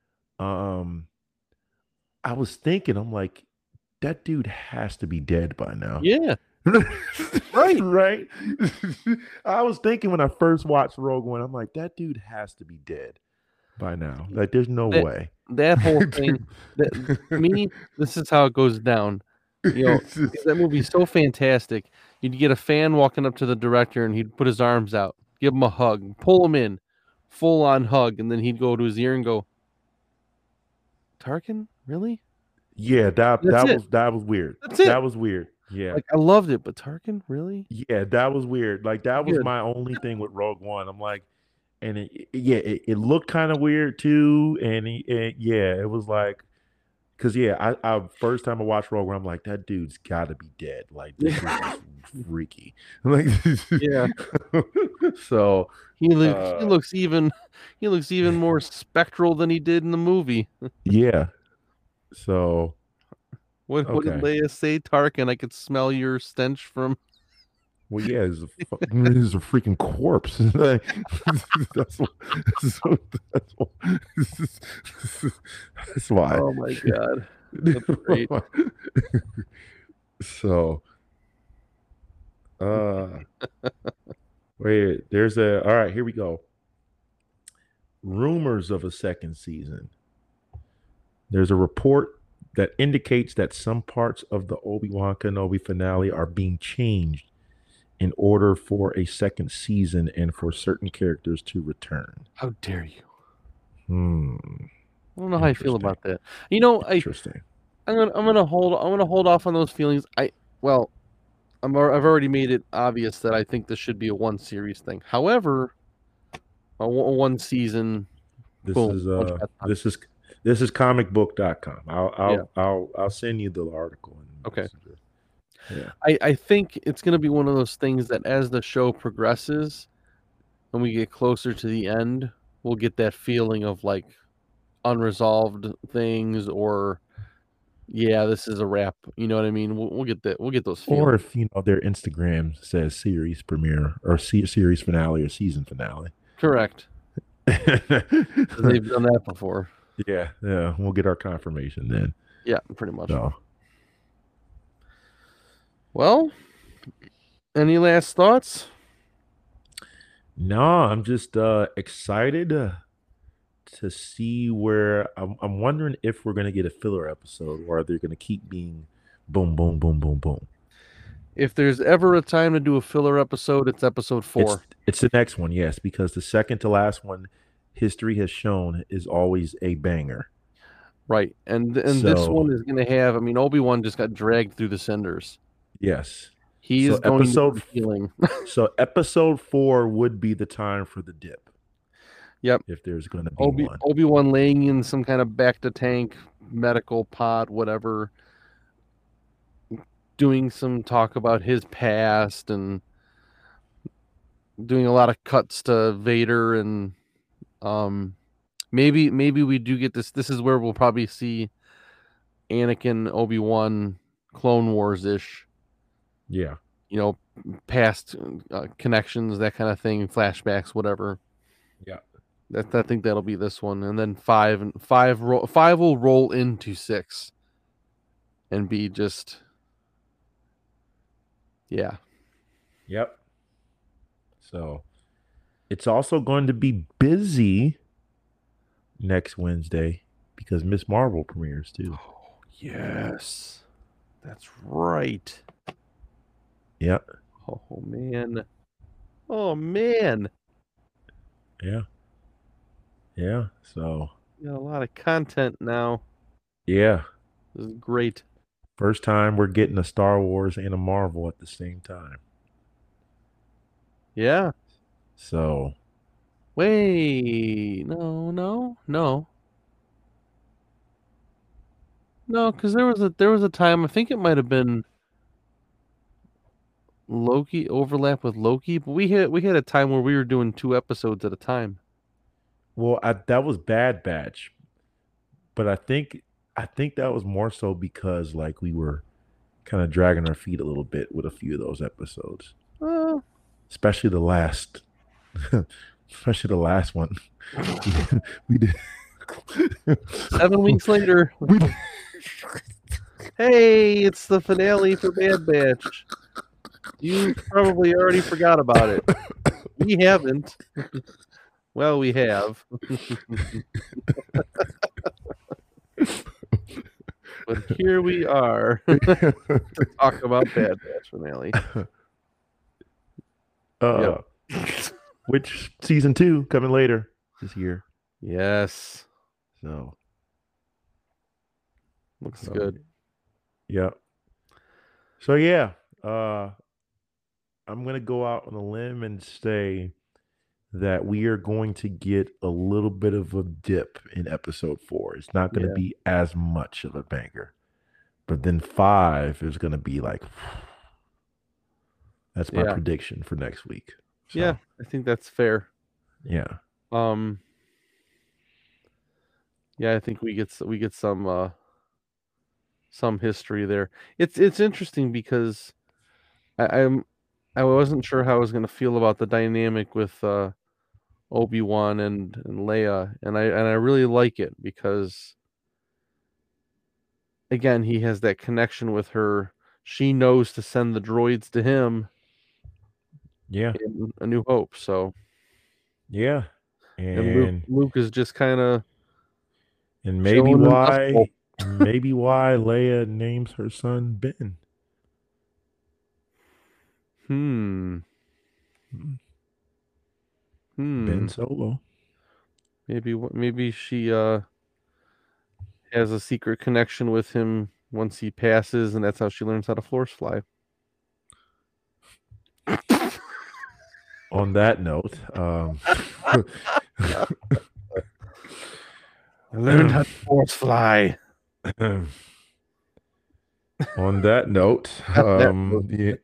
I was thinking, I'm like, that dude has to be dead by now. Yeah. Right. I was thinking when I first watched Rogue One, I'm like, that dude has to be dead by now. Like, there's no way. That whole thing, this is how it goes down. That movie's so fantastic. You'd get a fan walking up to the director and he'd put his arms out, give him a hug, pull him in, full on hug, and then he'd go to his ear and go, "Tarkin, really?" Yeah, that was weird. That was weird. Yeah. Like I loved it, but Tarkin, really? Yeah, that was weird. Like that was Good. my only thing with Rogue One. I'm like, and yeah, it looked kind of weird too. And, yeah, it was like, cause yeah, I first time I watched Rogue One, I'm like, that dude's got to be dead. Like this is just freaky. Like, Yeah. so, He uh, looks even he looks even more spectral than he did in the movie. yeah. So, What did okay. Leia say, Tarkin? I could smell your stench from. Well, yeah, he's a freaking corpse. Like, that's what, that's what, that's why. Oh my god, that's great. So, uh, wait, there's all right, here we go. Rumors of a second season. There's a report that indicates that some parts of the Obi-Wan Kenobi finale are being changed in order for a second season and for certain characters to return. How dare you? Hmm. I don't know how I feel Interesting. about that. You know, Interesting. I'm gonna hold off on those feelings. Well, I've already made it obvious that I think this should be a one series thing. However, one season, This boom, is one shot done. this is comicbook.com. Yeah. I'll send you the article. Okay. Yeah. I think it's gonna be one of those things that as the show progresses and we get closer to the end, we'll get that feeling of like unresolved things or yeah, this is a wrap. You know what I mean? We'll get that. We'll get those Or feelings. if their Instagram says series premiere or series finale or season finale. Correct. They've done that before. Yeah, we'll get our confirmation then. Yeah, pretty much. So, Well, any last thoughts? no, I'm just excited to see where I'm wondering if we're gonna get a filler episode or they're gonna keep being boom, boom, boom, boom, boom. If there's ever a time to do a filler episode, it's episode 4. It's the next one, yes, because the second to last one, history has shown, is always a banger. Right. And this So one is going to have, I mean, Obi-Wan just got dragged through the cinders. yes, He so is going to be healing. so episode 4 would be the time for the dip. Yep. If there's going to be one. Obi-Wan laying in some kind of back to tank medical pod, whatever, doing some talk about his past and doing a lot of cuts to Vader and maybe we do get this. This is where we'll probably see Anakin, Obi-Wan, Clone Wars ish. Yeah. You know, past connections, that kind of thing, flashbacks, whatever. Yeah. I think that'll be this one, and then five will roll into 6, and be just yeah. Yep. So it's also going to be busy next Wednesday because Miss Marvel premieres too. Oh, yes, that's right. Yep. Oh man. Oh man. Yeah. Yeah. So We got a lot of content now. yeah. This is great. First time we're getting a Star Wars and a Marvel at the same time. Yeah. So Wait. No. No, because there was a time, I think it might have been Loki overlap with Loki, but we had a time where we were doing 2 episodes at a time. well, that was Bad Batch, but I think that was more so because like we were kind of dragging our feet a little bit with a few of those episodes, especially the last, especially the last one. we did 7 weeks later. Hey, it's the finale for Bad Batch. You probably already forgot about it. We haven't. Well, we have. But here we are to talk about Bad Batch finale. Yep. Which season 2 coming later this year. Yes. So looks good. Yep. So yeah, uh, I'm gonna go out on a limb and say that we are going to get a little bit of a dip in episode 4. It's not going to Yeah, be as much of a banger, but then 5 is going to be like, that's my yeah, prediction for next week. yeah. So I think that's fair. yeah, Um, yeah, I think we get some history there. It's interesting because I'm I wasn't sure how I was going to feel about the dynamic with Obi-Wan and Leia, and I really like it because again he has that connection with her. She knows to send the droids to him yeah, in A New Hope. So yeah, and Luke and Luke is just kind of and chilling and dustful. maybe why Leia names her son Ben. Hmm. Hmm, Ben Hmm. Solo. Maybe she has a secret connection with him once he passes, and that's how she learns how to force fly. On that note, I learned how to force fly. on that note, That yeah.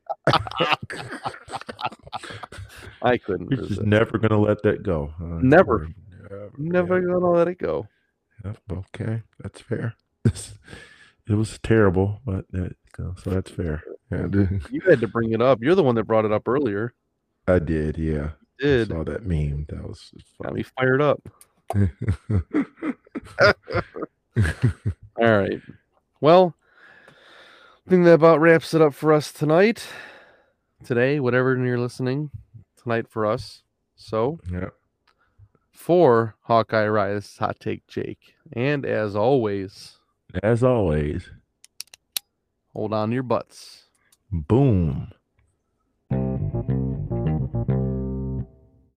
I couldn't You're just resist. never gonna let that go. Never, You're never, never yep, gonna let it go. yep, okay, that's fair. It was terrible, but so that's fair. Yeah, You had to bring it up. You're the one that brought it up earlier. I did. Yeah, I Did saw that meme. That was got me funny. fired up. All right. Well, I think that about wraps it up for us tonight. Today, whatever you're listening, tonight for us. So, Yeah, for Hawkeye Rise, Hot Take Jake. And as always, as always. hold on to your butts. Boom.